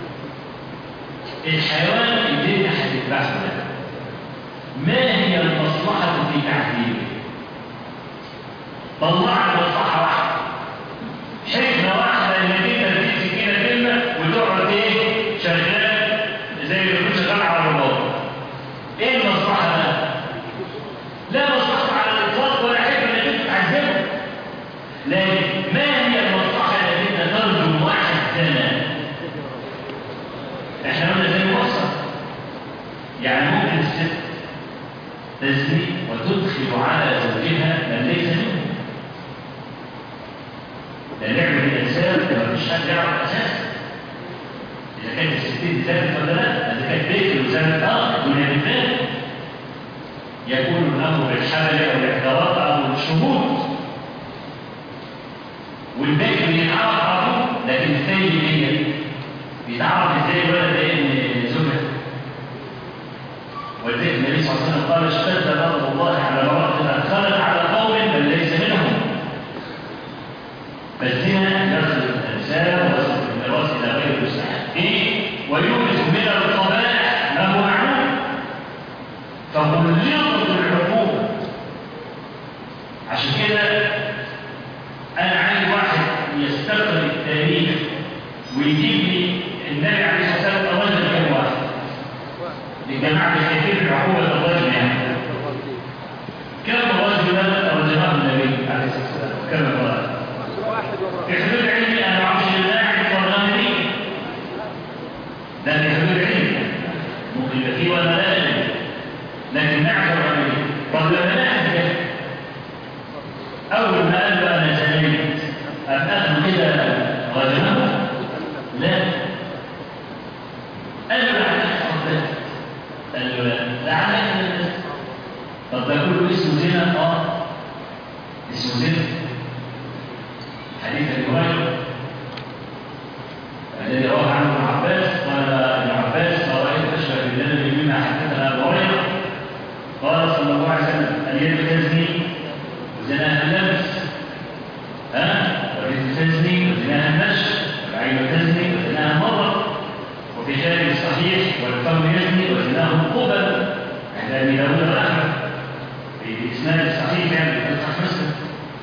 الحيوان الدنيا هتتبعه ده ما هي المصلحه في تعذيبه؟ طلع مصلحه واحده حكمه واحده انك انت تجيب سكينه كلمه وتقعد ايه شغال زي ما يكون شغال على الرباط. ايه المصلحه ده؟ لا مصلحه على الاطلاق ولا حكمه انك انت تعذبه. لكن ما هي المصلحه انك انت ترجم واحد زمان؟ احنا قلنا زي الموصل يعني ممكن الست تزني وتدخل على زوجها من ليس منه. ده لعب الانسان ما فيش حد يعرف اساسا اذا كانت الستين زادت ولا لا. اذا كانت بيت وزادت اه الدنيا بتبان يكون الامر بالحمل او الاعتراض او الشهود والباقي بيتعرف على طول. لكن الثاني هي بيتعرف ازاي الولد ده ان زوجها. ولذلك النبي صلى الله عليه وسلم قال اشتد غضب الله على امرأة ادخلت على قوم بل ليس منهم. فالزنا يصل الانسان ويصل الميراث الى غير المستحقين ويورث من القبائح ما هو معلوم. فبلغت العقوبة. عشان كده انا عايز واحد يستقرئ التاريخ ويجيب لي النبي عليه الصلاه والسلام رجل كم واحد الجماعه اللي شايفين العقوبه الرجل يعني كم رجل رجمه النبي عليه الصلاه والسلام كم واحد في حدود علمي انا ما اعرفش اللاعب والغامرين ده في حدود علمي ممكن يبقى فيه ولا لا لكن نعرف الغامرين. طب لما نعرف اول ما قال له انا زنيت ابقى كده رجمه لا قال له لعنك حضرتك قال له لا لعنك. طب ده كله اسمه زنا؟ اه اسمه زنا. حديث ابي هريره الذي رواه عنه ابن عباس قال ابن عباس رايت اشبه بالذنب مما حدثنا ابو هريره قال صلى الله عليه وسلم اليد تزني وزناها اللمس ها واليد تزني وزناها المشي والعين تزني وزناها النظر وفي جانب الصحيح والفم يزني وزناه القبل عند ابي داود واحمد في الاسناد الصحيح يعني في صحيح مسلم.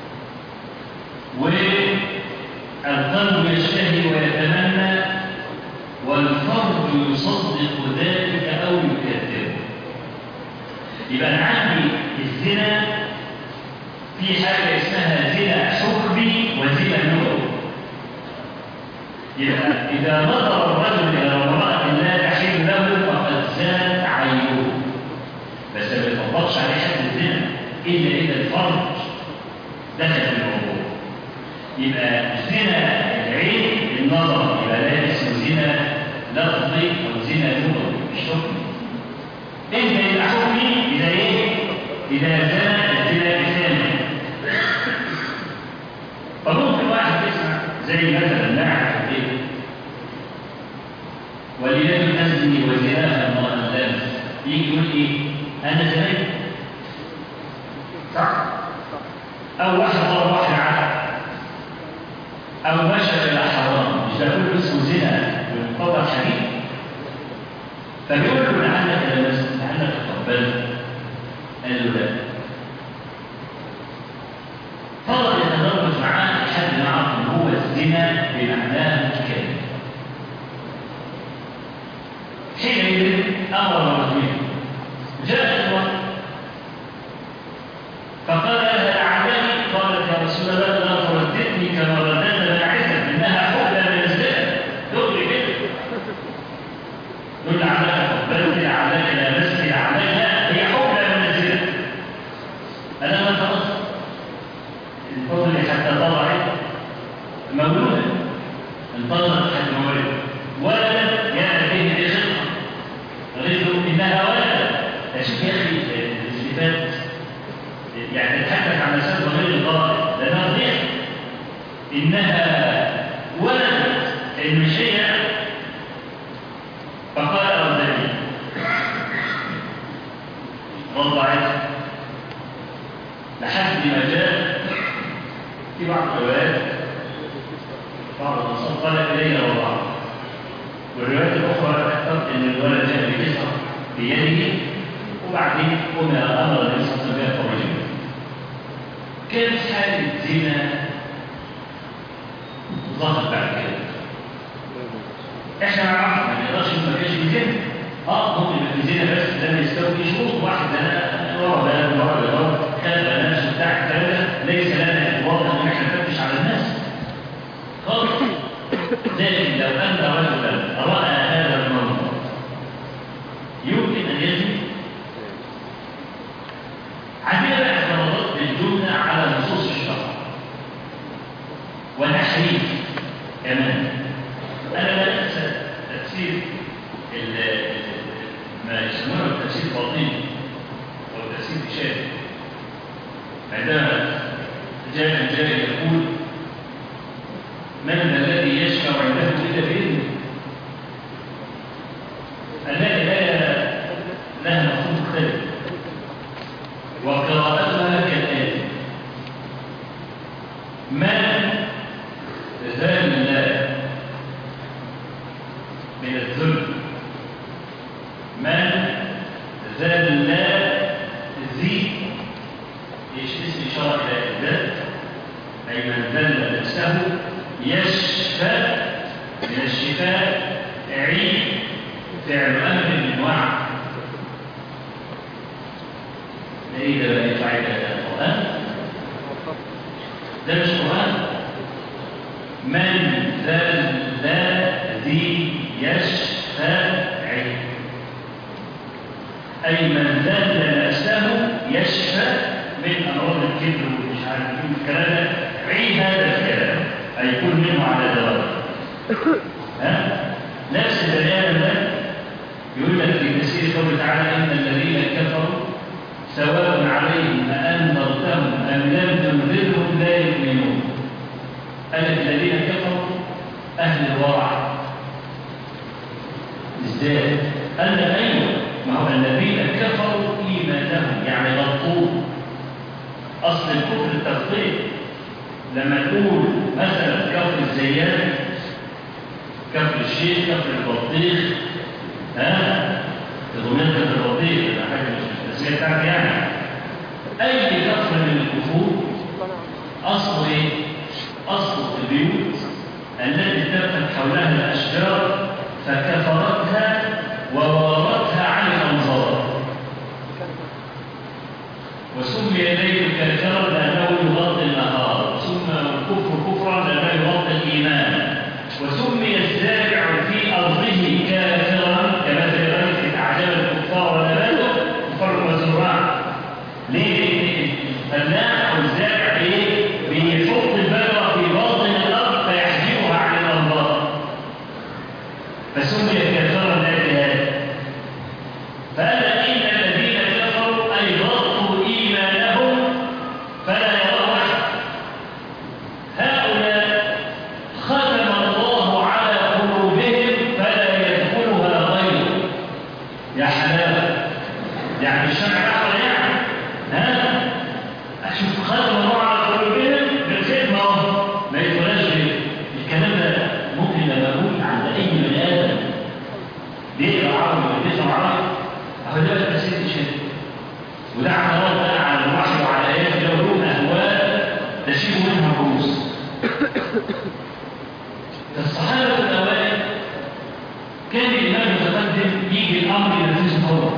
والقلب يشتهي ويتمنى والفرج يصدق ذلك او يكذبه. يبقى انا عندي الزنا في حاجه اسمها زنا حكمي وزنا نوعي. يبقى إذا نظر الرجل إلى امرأة لا تحل له فقد زاد عينه. بس ما يطبقش عليه حد الزنا إلا إذا الفرج دخل في الموضوع. يبقى زنا العين النظر يبقى لا اسمه زنا لفظي أو زنا لغوي مش حكمي. إمتى يبقى حكمي؟ إذا إيه؟ إذا زنا الزنا بثاني. فممكن واحد يسمع زي مثلا نعرف ايه واليد تزني وزناها مرة اللمس يجي يقول ايه انا زنيت صح او واحد ضرب واحد عهد او مشى الى حرام مش بقول اسمه زنا ويقطع حديد. فبيقول له لعلك لمست لعلك تقبلت قال له لا. فضل يتدرج معاه لحد ما عرف ان هو الزنا بمعناه الكامل. حينئذ امر برجمه. جاءت المرأة فقال لها لعلني قالت يا رسول الله لا ترددني كما رددت باعثا انها حبلى من الزنا. دغري كده قل لعلك قبلت لعلك لامست لعلك لا هي حبلى من الزنا. انا ما تردت الفضل حتى طلعت مولودة انتظرت حتى مولدة ولدت جاءت به بخطة قالت له انها ولدت. اشوف يا اخي الاثبات يعني تتحدث عن مسألة غير القائل لانها ضيعت انها المشية فقال أوزاني رضعت لحد ما جاء في بعض الروايات بعض النصارى قال إلي رضعت، والروايات الأخرى تذكر أن الولد جاء بكسر بيده وبعدين أمر أمر النبي صلى الله عليه وسلم فرجله. كانت حالة زنا ظهرت بعد كده. احنا نعرف ما نقدرش ما كانش في زنا. اه ممكن يبقى في زنا بس لما يستوي شروط واحد انا ورا بلد ورا بلد خد بنات بتاع الكلام ده ليس لنا واضح ان احنا نفتش على الناس خالص. لكن لو ان رجلا راى هذا المنظر يمكن ان يزني. عندنا بقى اعتراضات بالجمله على نصوص الشرع ونحريف كمان. انا لا انسى تفسير ما يسمونه التفسير الباطني او التفسير الاشاري عندما جاء الجاهل يقول من الذي يشفع عنده الا باذنه. الآية لا لها مفهوم مختلف وقراءتها كالآتي: من ذل من الذل، من ذل ذي ايش اسم اشاره الى الذات، اي من ذل نفسه يشفى من الشفاء عين فعل امر من وعد. ايه ده بقى يفعل القران؟ ده مش قران. من ذل ذي يشفى عين، أي من ذل نفسه يشفى من أمراض الكبر ومش عارف ايه الكلام ده. عين هذا الكلام أي كل منه على دواء. ها؟ نفس البني ده يقول لك في تفسير قوله تعالى: إن الذين كفروا سواء عليهم أأنذرتهم أم لم تنذرهم لا يؤمنون. قال الذين كفروا أهل الورع. ازاي؟ قال أيوه، ما هو الذين كفروا إيمانهم يعني غلطوه. أصل الكفر التغطية. لما تقول مثلا كفر الزيان، كفر الشيخ، كفر البطيخ، ها؟ تضمن كفر البطيخ ده حاجة مش التسمية بتاعتي يعني. أي كفر من الكفور أصله إيه؟ أصله البيوت التي تبقت حولها الأشجار فكفرتها ووارتها عن الأنظار، وسمي الليل كافرا لأنه يغطي النهار، وسمي الكفر كفرا لأنه يغطي الإيمان، وسمي الزارع في أرضه كافرا كمثل غيث أعجب الكفار نباته كفر وزراع. ليه؟ الفلاح والزارع إيه؟ بيحط البذرة في باطن الأرض فيحجبها عن الأنظار، فسمي كافرا لأجل. فقال إن الذين كفروا أي غطوا إيمانهم فلا يرون أحد. هؤلاء ختم الله على قلوبهم فلا يدخلها غيره. يا حلاوة، يعني الشمع الأحمر يعني ها؟ أشوف ختم الله على قلوبهم بالخدمة ما يدخلهاش غيره. الكلام ده ممكن لما أقول عند أي بني آدم ليه العربي وليه العربي أهو ده بقى تفسير الشيء، وده اعتراض بقى على الوحي وعلى آيات لهم أهواء تشيب منها الرؤوس. فالصحابة الأوائل كان الإمام المتقدم يجي الأمر ينفذه فورا.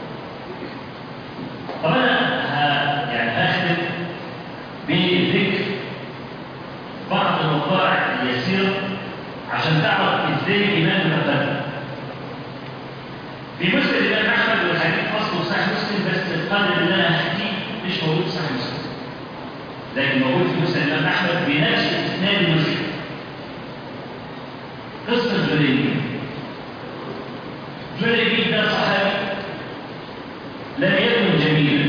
طب أنا ه... يعني هختم بذكر بعض الوقائع اليسيرة عشان تعرف ازاي الإمام المتقدم. في مسند الإمام أحمد والحديث أصله صحيح مسلم، بس القدر اللي أنا هحكيه مش موجود في صحيح مسلم، لكن موجود في مسند الإمام أحمد بنفس إسناد مسلم. قصة جريبي. جريبي ده صحابي لم يكن جميلا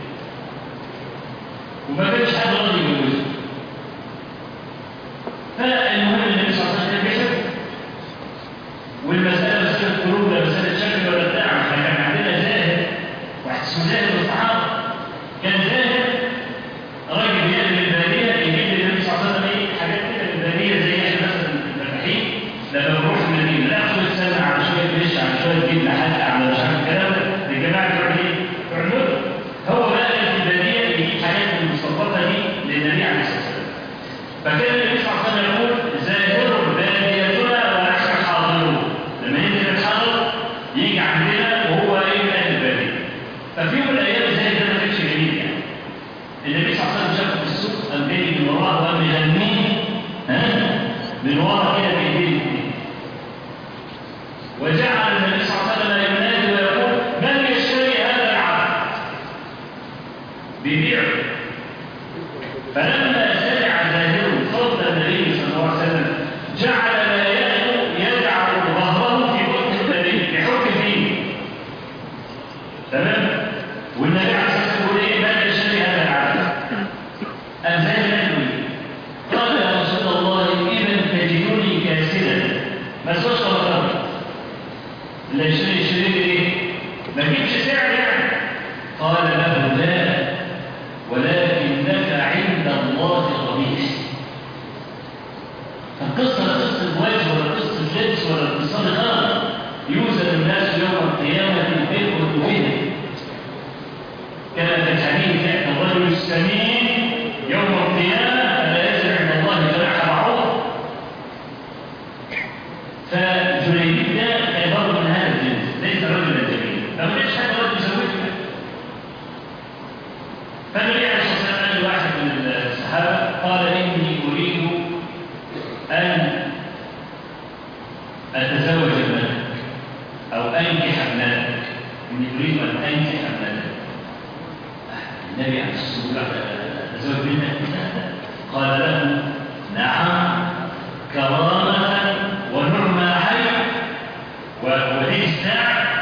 وما كانش حد راضي يتجوزه. فالمهم النبي صلى الله عليه وسلم بيحبه فكان النبي صلى الله عليه وسلم يقول زاهر باديتنا ونحن حاضرون. لما ينزل الحضر يجي عندنا وهو ايه من اهل الباديه. ففي يوم من الايام زي ده ما كانش جميل يعني. النبي صلى الله عليه وسلم شافه في السوق قام جاي من وراه وقام يغنيه ها من ورا كده بايديه. وجعل النبي صلى الله عليه وسلم ينادي ويقول من يشتري هذا العبد؟ بيبيعه. فلما سمع زاهر صوت النبي صلى الله عليه وسلم جعل لا يأتوا يجعل ظهره في بطن النبي يحك فيه. تمام؟ والنبي عليه الصلاه والسلام يقول ايه من يشتري هذا العبد؟ قام زاهر قال يا رسول الله اذا تجدني كاسدا ما تسواش غلطان. اللي يشتري يشتري ايه؟ ما تجيبش سعر يعني. قال له لا ولكنك عند الله قبيح. فالقصه لا قصه وجه ولا قصه لبس ولا قصه خالص. يوزن الناس يوم القيامه بالبر والوهن. كما في الحديث ياتي الرجل السمين يوم القيامه فلا يزن عند الله جناح بعوض. فجليبيب ده كان برضه من هذا الجنس ليس رجلا جميلا. فما كانش حد رجل يزوجه. فالنبي عليه الصلاه والسلام قال لواحد من الصحابه قال اني اريد ان اتزوج ابنتك او انكح ابنتك. اني اريد ان انكح ابنتك. النبي عليه الصلاه والسلام اتزوج بنتك؟ قال له نعم كرامه ونعمى حي وهي الساعه.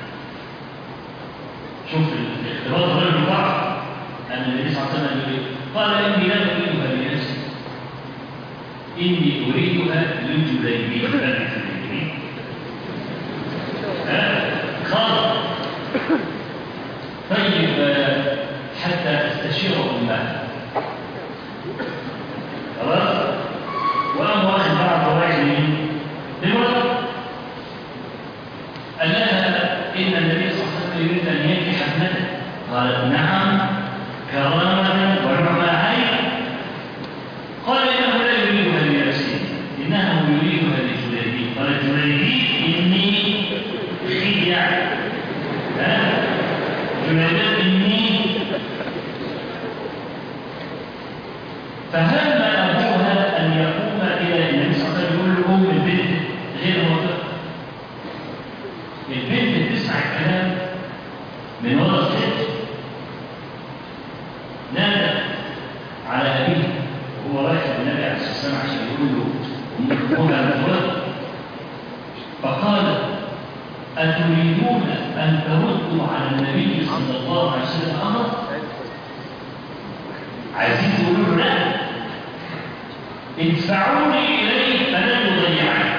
شوف الاختلاط غير بعض. أن النبي صلى الله عليه وسلم يقول قال إني لا أريدها لنفسي إني أريدها لجليبيب. خلاص طيب حتى أستشير أمها. خلاص وقام واخد بعض فوائد للولد. قال لها إن النبي صلى الله عليه وسلم يريد أن ينكح ابنته. قالت نعم كرامة ونعمى عين. قال إنه لا يريدها لنفسه إنه يريدها لجليبيب. قال جليبيب إني خيع جليبيب إني. فهم أبوها أن يقوم إلى النبي صلى الله عليه وسلم يقول له أم البنت غير موافقة. البنت بتسمع الكلام من وراء الست. نادى على أبيه وهو رايح للنبي عليه الصلاة والسلام عشان يقول له أمها متولد. فقال أتريدون أن تردوا على النبي صلى الله عليه وسلم أمر؟ عايزين تقولوا له لا ادفعوني إليه فلن يضيعني.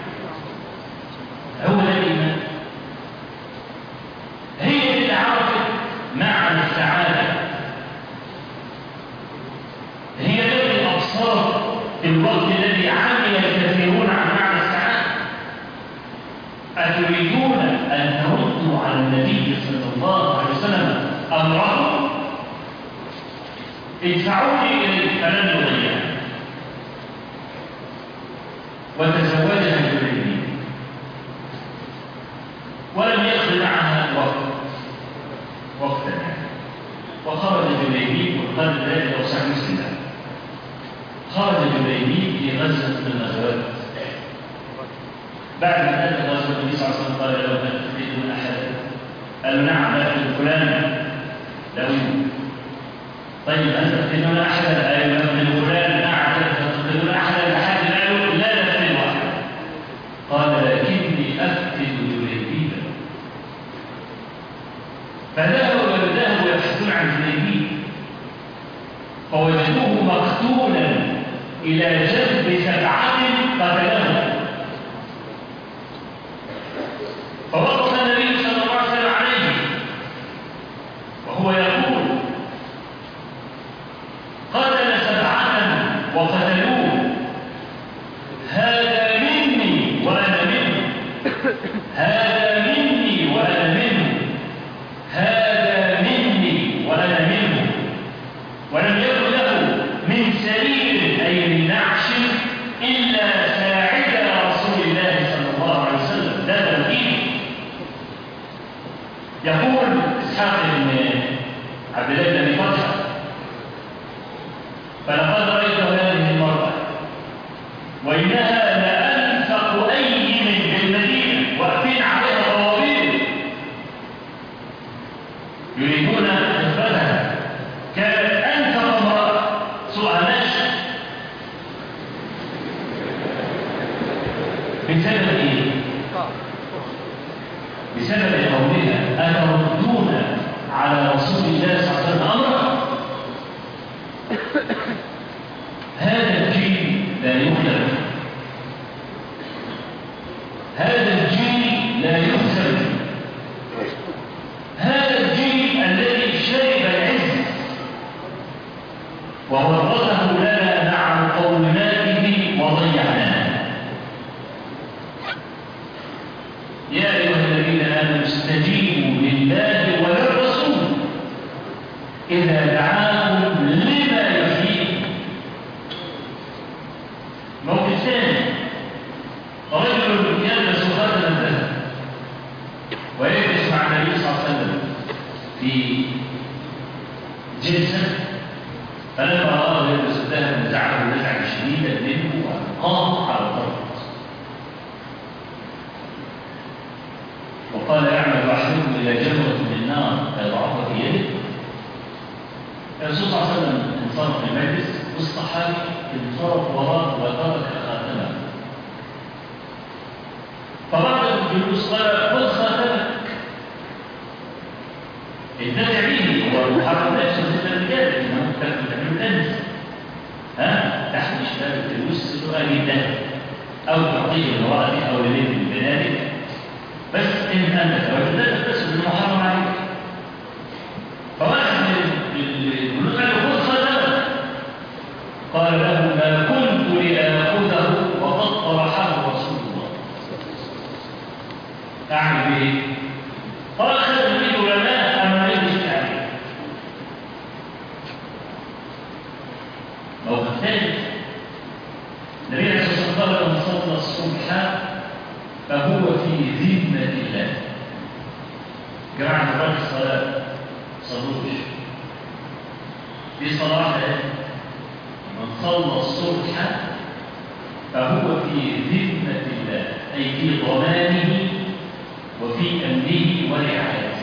هو ده الإيمان. هي اللي عرفت معنى السعادة. هي التي أبصرت في الوقت الذي عمل الكثيرون عن معنى السعادة. أتريدون أن تردوا على النبي صلى الله عليه وسلم أمره؟ ادفعوني إليه فلن يضيعني. وتزوجها جليبيب ولم يأخذ معها وقت وقتا. وخرج جليبيب وقال ذلك لو صح مسلم. خرج جليبيب في غزوة من الغزوات. بعد ما انتهت غزوة النبي صلى الله عليه وسلم قال له هل تفقدون أحدا؟ قالوا نعم أفقد فلان. لو طيب هل تفقدون أحدا؟ أيوة أفقد فلان. نعم تفقدون أحدا لحد قالوا لا نفقد واحدا. قال لكني أفقد جليبيبا. فذهبوا وذهبوا يبحثون عن جليبيب فوجدوه مقتولا إلى جنب سبعة قتلهم. فوقف النبي صلى الله عليه وسلم عليه وهو يقول قتل سبعة وقتلوه هذا مني وأنا منه. هذا مني وأنا منه. هذا مني وأنا منه. ولم يكن له من سرير أي إلا ساعد رسول الله صلى الله عليه وسلم. ده توكيد. يقول إسحاق بن عبد الله بن فتحة: فلقد رأيت هذه المرأة وإنها لأنفق أيم بالمدينة واقفين عليها طوابير يريدون خدمتها. كانت أنفق امرأة. سؤال ماشي بسبب إيه؟ بسبب قولها: أتردون على رسول الله صلى الله عليه وسلم أمرا. هذا الجيل لا يخلف، هذا الجيل لا يخسر، هذا الجيل الذي شرب العز وورثه لنا مع مقوماته وضيعناه. يا أيها الذين آمنوا استجيبوا لله وللرسول إذا دعاكم لما يحييكم. موقف ثاني: رجل يلبس خاتم الذهب ويجلس مع النبي صلى الله عليه وسلم في جلسة، فلما رآه يلبس الذهب نزعه نزعا شديدا منه وألقاه على الأرض وقال: اعمل أحدكم إلى جمرة من النار فيضعها في يده. الرسول صلى الله عليه وسلم انصرف المجلس والصحابي انصرف وراءه وترك خاتمه. فبعد الجلوس قال: خذ خاتمك اتبع به. هو المحرم لا يشمل الرجال انه تعمل الانس، ها تحويش باب الجلوس سؤال الذهب او تعطيه لامرأتك او لبنت بناتك، بس ان انت رجل لا تكتسب المحرم عليك. فواحد من الجلوس قال: خذ خاتمك. قال له: ما كنت لآخذه وقد طرحه رسول الله. أعمل به؟ قال: أخذ به علماء أما يجب عليه. موقف ثالث: النبي عليه الصلاة والسلام قال: من صلى الصبح فهو في ذمة الله. جماعة مرات الصلاة صلوش في صلاة من صلى الصبح فهو في ذمة الله، أي في ضمانه وفي أمنه ورعايته.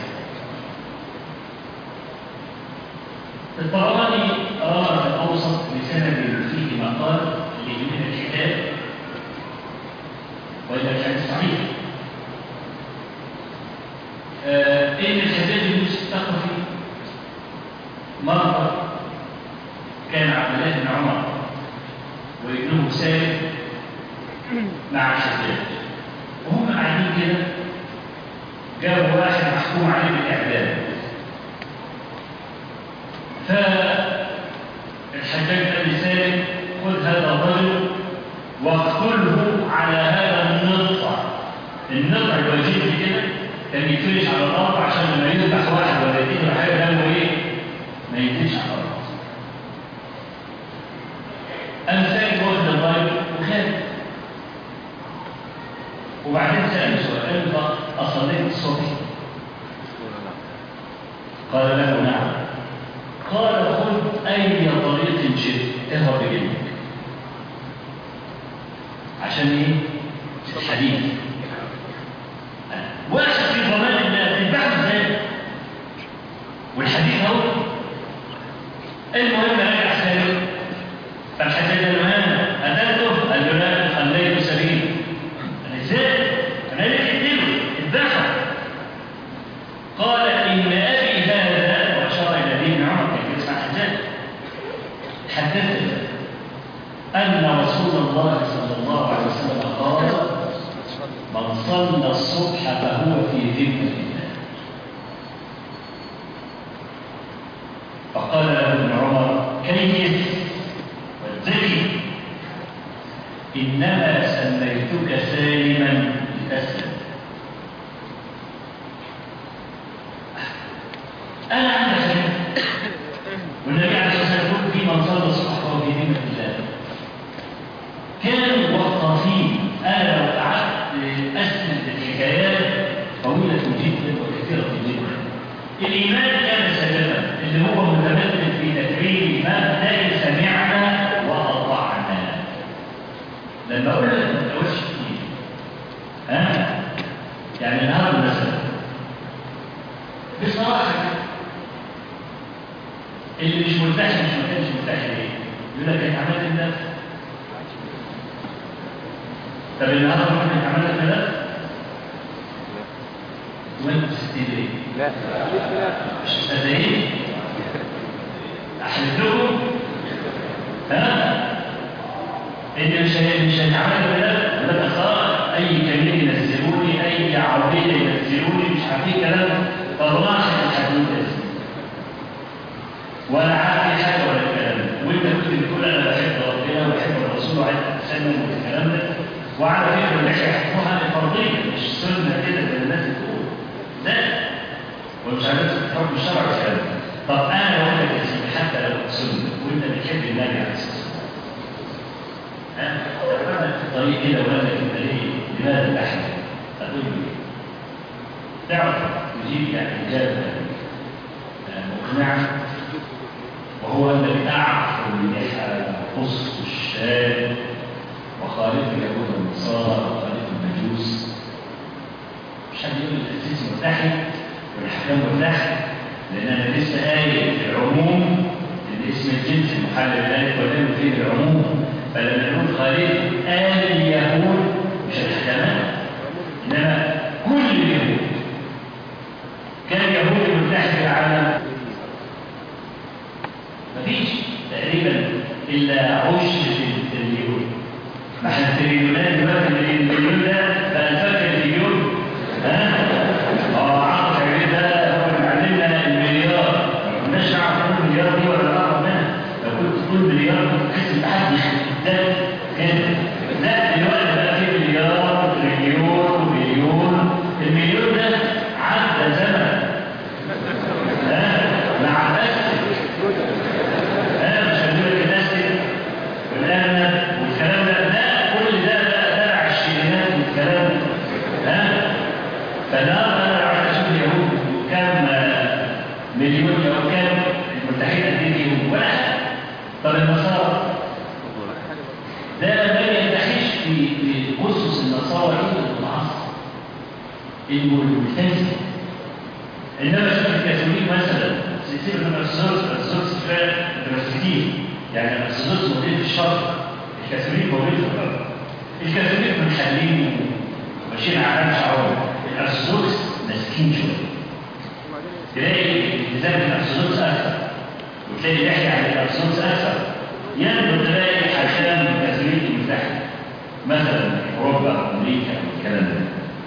الطبراني روى في الأوسط بسند فيه مقال من الكتاب وإذا كان صحيح آه إن الحجاج بن يوسف الثقفي مرة كان عبد الله بن عمر وابنه سالم مع الحجاج وهم قاعدين كده، جابوا واحد محكوم عليه بالإعدام. فالحجاج قال لسالم: خذ هذا الرجل واقتله على هذا النطع. النطع الوجيز كده كان يتفرش على الأرض عشان لما يذبح واحد ولا يدين ولا حاجة دمه إيه؟ ما ينزلش على الأرض. قام سالم واخد الراجل وخد، وبعدين سأل سؤال: أصليت الصبح؟ قال له: نعم. قال: خذ أي طريق شئت اهرب بجنبك. عشان ايه؟ الحديث واحد في ضمان الله تتبعه ازاي؟ والحديث اهو. المهم رجع سالم، فالحجاج قال له: انا قتلته؟ قال له: لا، خليته سليم. قال: ازاي؟ انا ليه تقتله؟ اتبعه. قال: ان ابي هذا، واشار الى ابن عمر كان يسمع الحجاج، حدثني ان رسول الله صلى الله عليه وسلم قال: من صلى الصبح فهو في ذمة الله. فقال له ابن عمر: كيف؟ والذكي إنما سميتك سالما لتسلم. أنا عندي خير، والنبي عليه الصلاة والسلام يقول: في من صلى الصبح فهو في ذمة الله. كانوا رهيب. انا لو قعدت اسند الحكايات طويله جدا وكثيره جدا. الايمان كان سببا اللي هو متمثل في تكريم مبدا سمعنا واطعنا. لما اقول لك ما تقولش كتير ها يعني النهارده مثلا بصراحه اللي مش مرتاح مش مرتاح مش مرتاح ليه؟ يقول لك انت عملت النفس. طب النهارده ممكن تعمل لك ملف؟ وانت ستين ليه؟ لا مش مصدقين؟ احلف لكم ها؟ اللي مش مش هيتعمل لك ملف ولا خلاص اي كمين ينزلوني اي عربيه ينزلوني مش عارفين كلام طلعش الحدود ولا عارف حاجه ولا الكلام ده. وانت كنت بتقول انا بحب ربنا وبحب الرسول وعايز اتسلم والكلام ده. وعلى فكره اللحيه حكموها الفرضيه مش سنه كده زي الناس بتقول. لا ومش عارف تحكم الشرع والكلام ده. طب انا بقول لك يا سيدي حتى لو سنه وانت بتحب النبي عليه الصلاه والسلام. ها؟ تقرأنا في الطريق كده وقال لك انت ليه؟ لماذا تحمل؟ هتقول له ايه؟ تعرف تجيب يعني اجابه مقنعه وهو الذي أعرف اللحى وقص الشام وخالف اليهود والنصارى وخالف المجوس. مش حد يقول التأسيس مرتاحي والأحكام مرتاحي لأن أنا لسه قايل في العموم الاسم الجنسي محل ذلك ولم فيه العموم. فلما نقول خالف آل اليهود مش الأحكامات إنما كل اليهود. كان يهود مرتاح في العالم مفيش تقريبا الا عشر تريليون. ما احنا التريليونات دلوقتي المليون ده بقى الفرق تريليون. ها؟ اه عقد عيد ده هو اللي علمنا المليار. ما كناش نعرف نقول المليار دي ولا نعرف منها. لو كنت تقول مليار كنت تحس ان حد ده كده. لا دلوقتي بقى في مليار وتريليون وبليون. المليون ده عدى زمن. ها؟ ما عداش. والكلام ده لا كل ده تبع الشيلينات والكلام ده. ها فالنهارده انا لو عايز اشوف اليهود كام مليون او كام المتحدين قد ايه فيهم ولا حاجه. طب النصارى ده ما ينتحش في اسس النصارى في العصر الملتزم. انما شوف الكاثوليك مثلا سيسير من الارثوذكس الارثوذكس كتير يعني الارثوذكس موجود في الشرق الكاثوليك موجود في الغرب. الكاثوليك منحلين وماشيين على شعور. الارثوذكس ماسكين شويه. تلاقي التزام الارثوذكس اكثر وتلاقي لحيه عند الارثوذكس اكثر. ينبغي تلاقي حكام الكاثوليك المتحد مثلا في اوروبا وامريكا والكلام ده.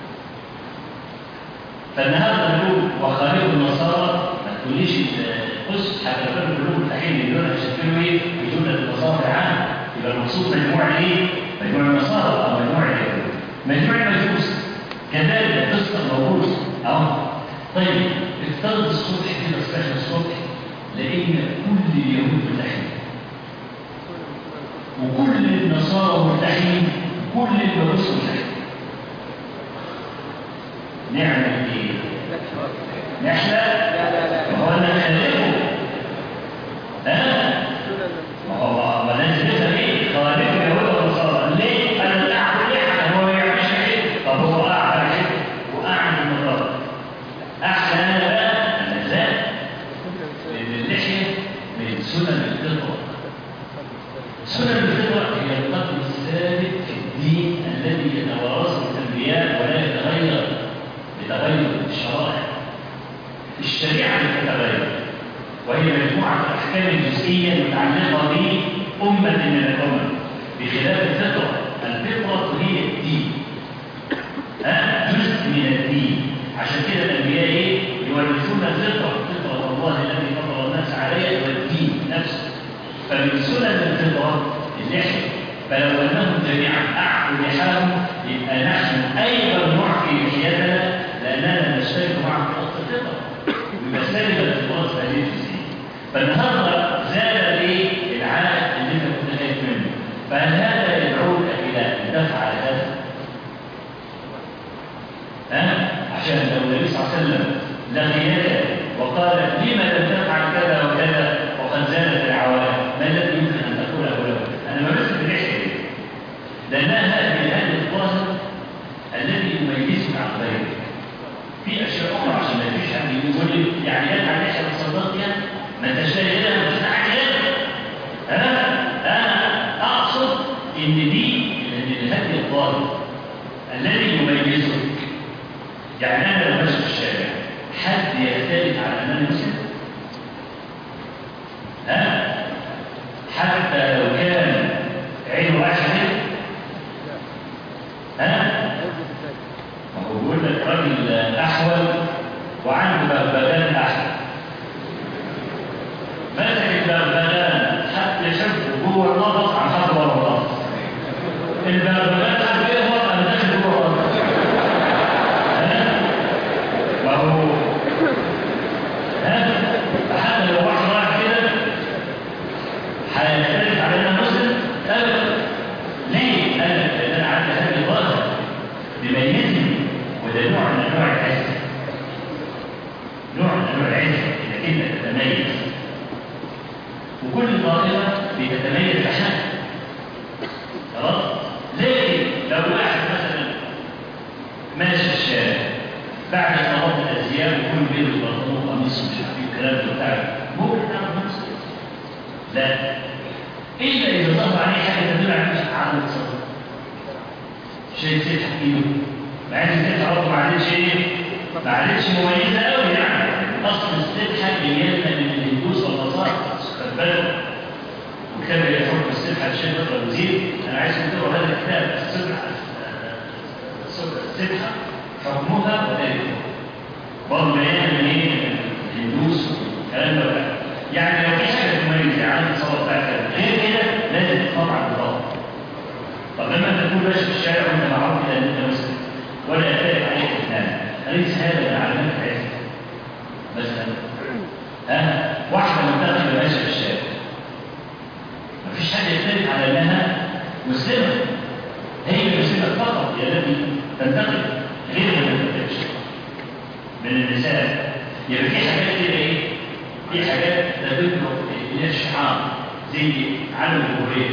فالنهارده نقول وخالف النصارى ما تقوليش بص حتى لو كانوا كلهم متحدين اللي دول هيشكلوا ايه؟ بجمله النصارى العام. يبقى المقصود مجموعه ايه؟ مجموعه النصارى او مجموعه اليهود. مجموعه المجوس كذلك قصه موجوده اهو. طيب افترض الصبح كده صحيح الصبح لقينا كل اليهود متحدين وكل النصارى متحدين وكل المجوس متحدين. نعمل ايه؟ نحلى؟ ما هو انا خالفه. ها؟ ما هو ما لازم نفهم ايه؟ خالف اليهود والنصارى. ليه؟ انا اللي اعمل ايه؟ هو ما يعملش ايه؟ طب هو قاعد على كده وقاعد النصارى. احسن انا بقى انا ازاي؟ لان اللحيه من سنن الفطره. سنن الفطره هي القدر الثابت في الدين الذي يتوارثه الانبياء ولا يتغير بتغير الشرائع. الشريعه تتغير وهي مجموعه الاحكام الجزئيه المتعلقه بامه من الامم بخلاف الفطره. الفطره هي الدين. ها جزء من الدين. عشان كده الانبياء ايه؟ يورثون الفطره فطره الله التي فطر الناس عليها والدين نفسه. فمن سنن الفطره اللحيه. فلو انهم جميعا اعفوا لحاهم يبقى نحن ايضا نعفي لحيتنا لاننا نشترك مع الفطره ويبقى الفطرات هذه الجزئيه. فالنهارده زاد ايه؟ العائد اللي انت كنت خايف منه. فهل هذا يدعوك الى ان تفعل النبي صلى الله عليه وسلم لقيته وقال لما لم تفعل كذا وكذا وقد زالت العوائد، ما الذي يمكن ان تقوله له؟ انا ما بمسك بالعشق دي لانها هذه الهدي الظاهر الذي يميزك عن غيرك. في اشياء اخرى عشان ما فيش حد يقول لي يعني لا معلش انا صدقت ما انتش لاقي لها مش عاجبك. انا انا اقصد ان دي الهدي الظاهر الذي يميزك. يعني انا لو ماشي في الشارع حد يختلف على انني مسلم؟ ها؟ حتى لو كان عينه احمر؟ ها؟ هو بيقول لك راجل احول وعنده بغبغان احمر، مسك البغبغان حتى يشوفه جوه النفق عن حد ورا النفق. البغبغان حب يهرب انا داخل جوه النفق. ها؟ وهو ها؟ فحتى لو واحد راح كده هيختلف على انه مسلم؟ ابدا. ليه؟ قال لك لان انا عندي هذه ظاهر بيميزني، وده نوع من انواع العزه. نوع من انواع العزه انك انت تتميز، وكل ظاهره بتتميز بحاجه. خلاص؟ لكن لو واحد مثلا ماشي في الشارع بعد صلاه الازياء وكل بيته البنطلون وقميص ومش عارف ايه الكلام ده بتاعه، ممكن تعمل مسلم؟ لا، الا اذا ظهر عليه حاجه تدل على انه عدم تصرف. شيء سيف حكيمه مع ان السيف برضه ما عادتش ايه؟ ما عادتش مميزه قوي يعني. اصل السبحه جايه من الهندوس والنصارى، خد بالك. وكتاب يحكم السبحه الشيخ بكر الوزير، انا عايز تقرا هذا الكتاب السبحه السبحه حكمها وتاريخها. برضه جايه من ايه؟ الهندوس والكلام ده. يعني لو في حاجه مميزه عن الصلاه بتاعتك غير كده لازم تطلع بالضبط. طب لما انت تكون ماشي في الشارع وانت معروف كده ان انت مسلم ولا يختلف عليك اثنان، اليس هذا من علامات العزه؟ مثلا ها واحده منتخبه ماشيه في الشارع مفيش حد يختلف على انها مسلمه، هي مسلمه فقط هي التي تنتقد، غيرها ما تنتقدش من النساء. يبقى في حاجات كده ايه؟ في حاجات تدل الى الشعار زي علم الحريه،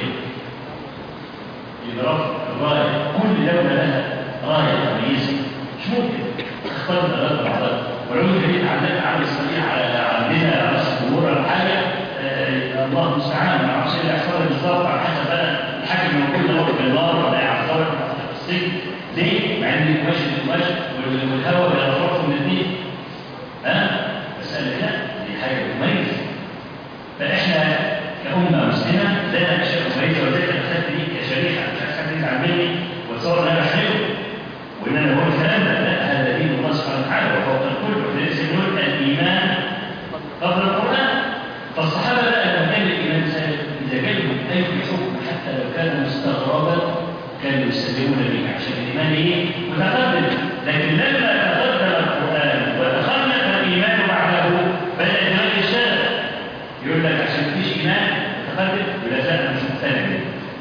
يبقى رفع الرايه، كل دوله لها رايه تميزها، مش ممكن تختار بلد بعضها. ولو انت جيت عندك عامل اسرائيل على عندنا راس الجمهور ولا حاجه، آه الله المستعان، ما اعرفش اللي هيحصل بالظبط على حسب بقى الحاكم من كل دوله بالنار ولا يعذر في السجن. ليه؟ مع ان القماش القماش والهواء بيرفعوا من الاثنين. ها؟ مساله لا، دي حاجه تميز. فاحنا كأمة مسلمة لنا أشياء مميزة، وذلك أنا خدت دي كشريحة، مش عايز حد يتعاملني وتصور إن أنا بحلو وإن أنا بقول كلام. لا، هذا دين الله سبحانه وتعالى وفوق الكل، وليس يقول الإيمان قبل القرآن. فالصحابة بقى لما كان الإيمان سهل، إذا جالهم أي حكم حتى لو كان مستغربا كانوا يستسلمون به، عشان الإيمان إيه؟ متقدم. لكن لما تقدم القرآن ودخلنا فالإيمان بعده بدأ الإيمان يشتغل. يقول لك عشان مفيش إيمان متقدم ولا لا أنا مش مقتنع بيه.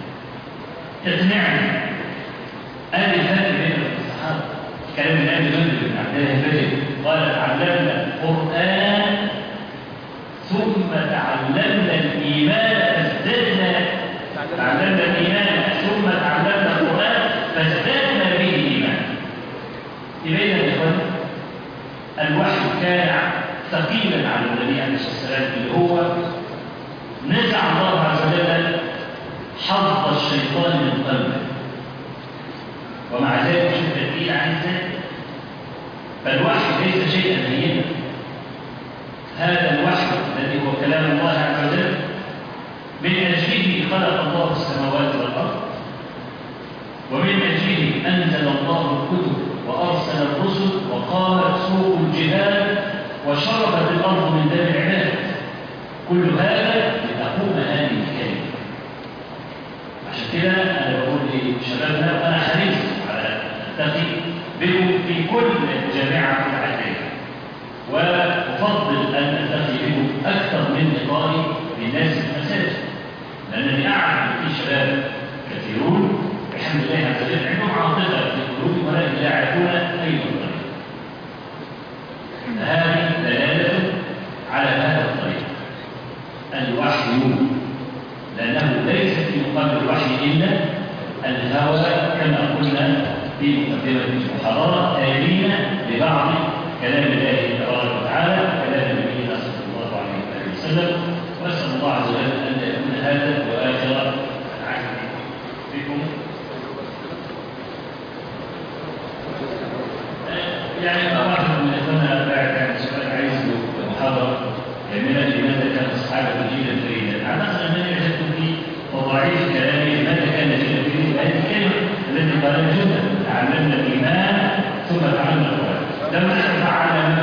اقنعني. قال الفرق بين الصحابة كلام من أبي جندب بن عبد الله البجلي قال تعلمنا القرآن ثم تعلمنا الإيمان فازددنا تعلمنا الإيمان ثم تعلمنا القرآن فازددنا به إيمان. إذا يا إخوان الوحي كان ثقيلا على النبي عليه الصلاة والسلام، اللي هو نزع الله عز وجل حظ الشيطان من قلبه، ومع ذلك شوف تثقيل عن الذات. فالوحي ليس شيئا هينا. هذا الوحي الذي هو كلام الله عز وجل من أجله خلق الله السماوات والأرض، ومن أجله أنزل الله الكتب وأرسل الرسل وقامت سوق الجهاد وشربت الأرض من دم العباد. كل هذا لتقوم هذه الكلمة. عشان كده أنا بقول لشبابنا وأنا حريص على ألتقي بكم في كل جامعة عادية، وأفضل أن ألتقي بكم أكثر من لقائي بالناس في المساجد، لأنني أعرف أن في شباب كثيرون الحمد لله عز وجل عندهم عاطفة في قلوبهم ولكن لا يعرفون أي طريقة. إلا الهوى كما قلنا في مقدمة المحاضرة تالين لبعض كلام الله تبارك وتعالى وكلام نبينا صلى الله عليه وسلم. وأسأل الله عز وجل أن يكون هذا وآخر العهد بكم. يعني واحد من اخواننا بعد كان سؤال عايز محاضره كامله لماذا كان اصحاب الجيل الفريد؟ اعتقد انني وجدت في تضعيف كلامي لماذا كان الجيل الفريد هذه الكلمه التي قالها جدا تعلمنا الايمان ثم تعلمنا القران. لما نحن تعلمنا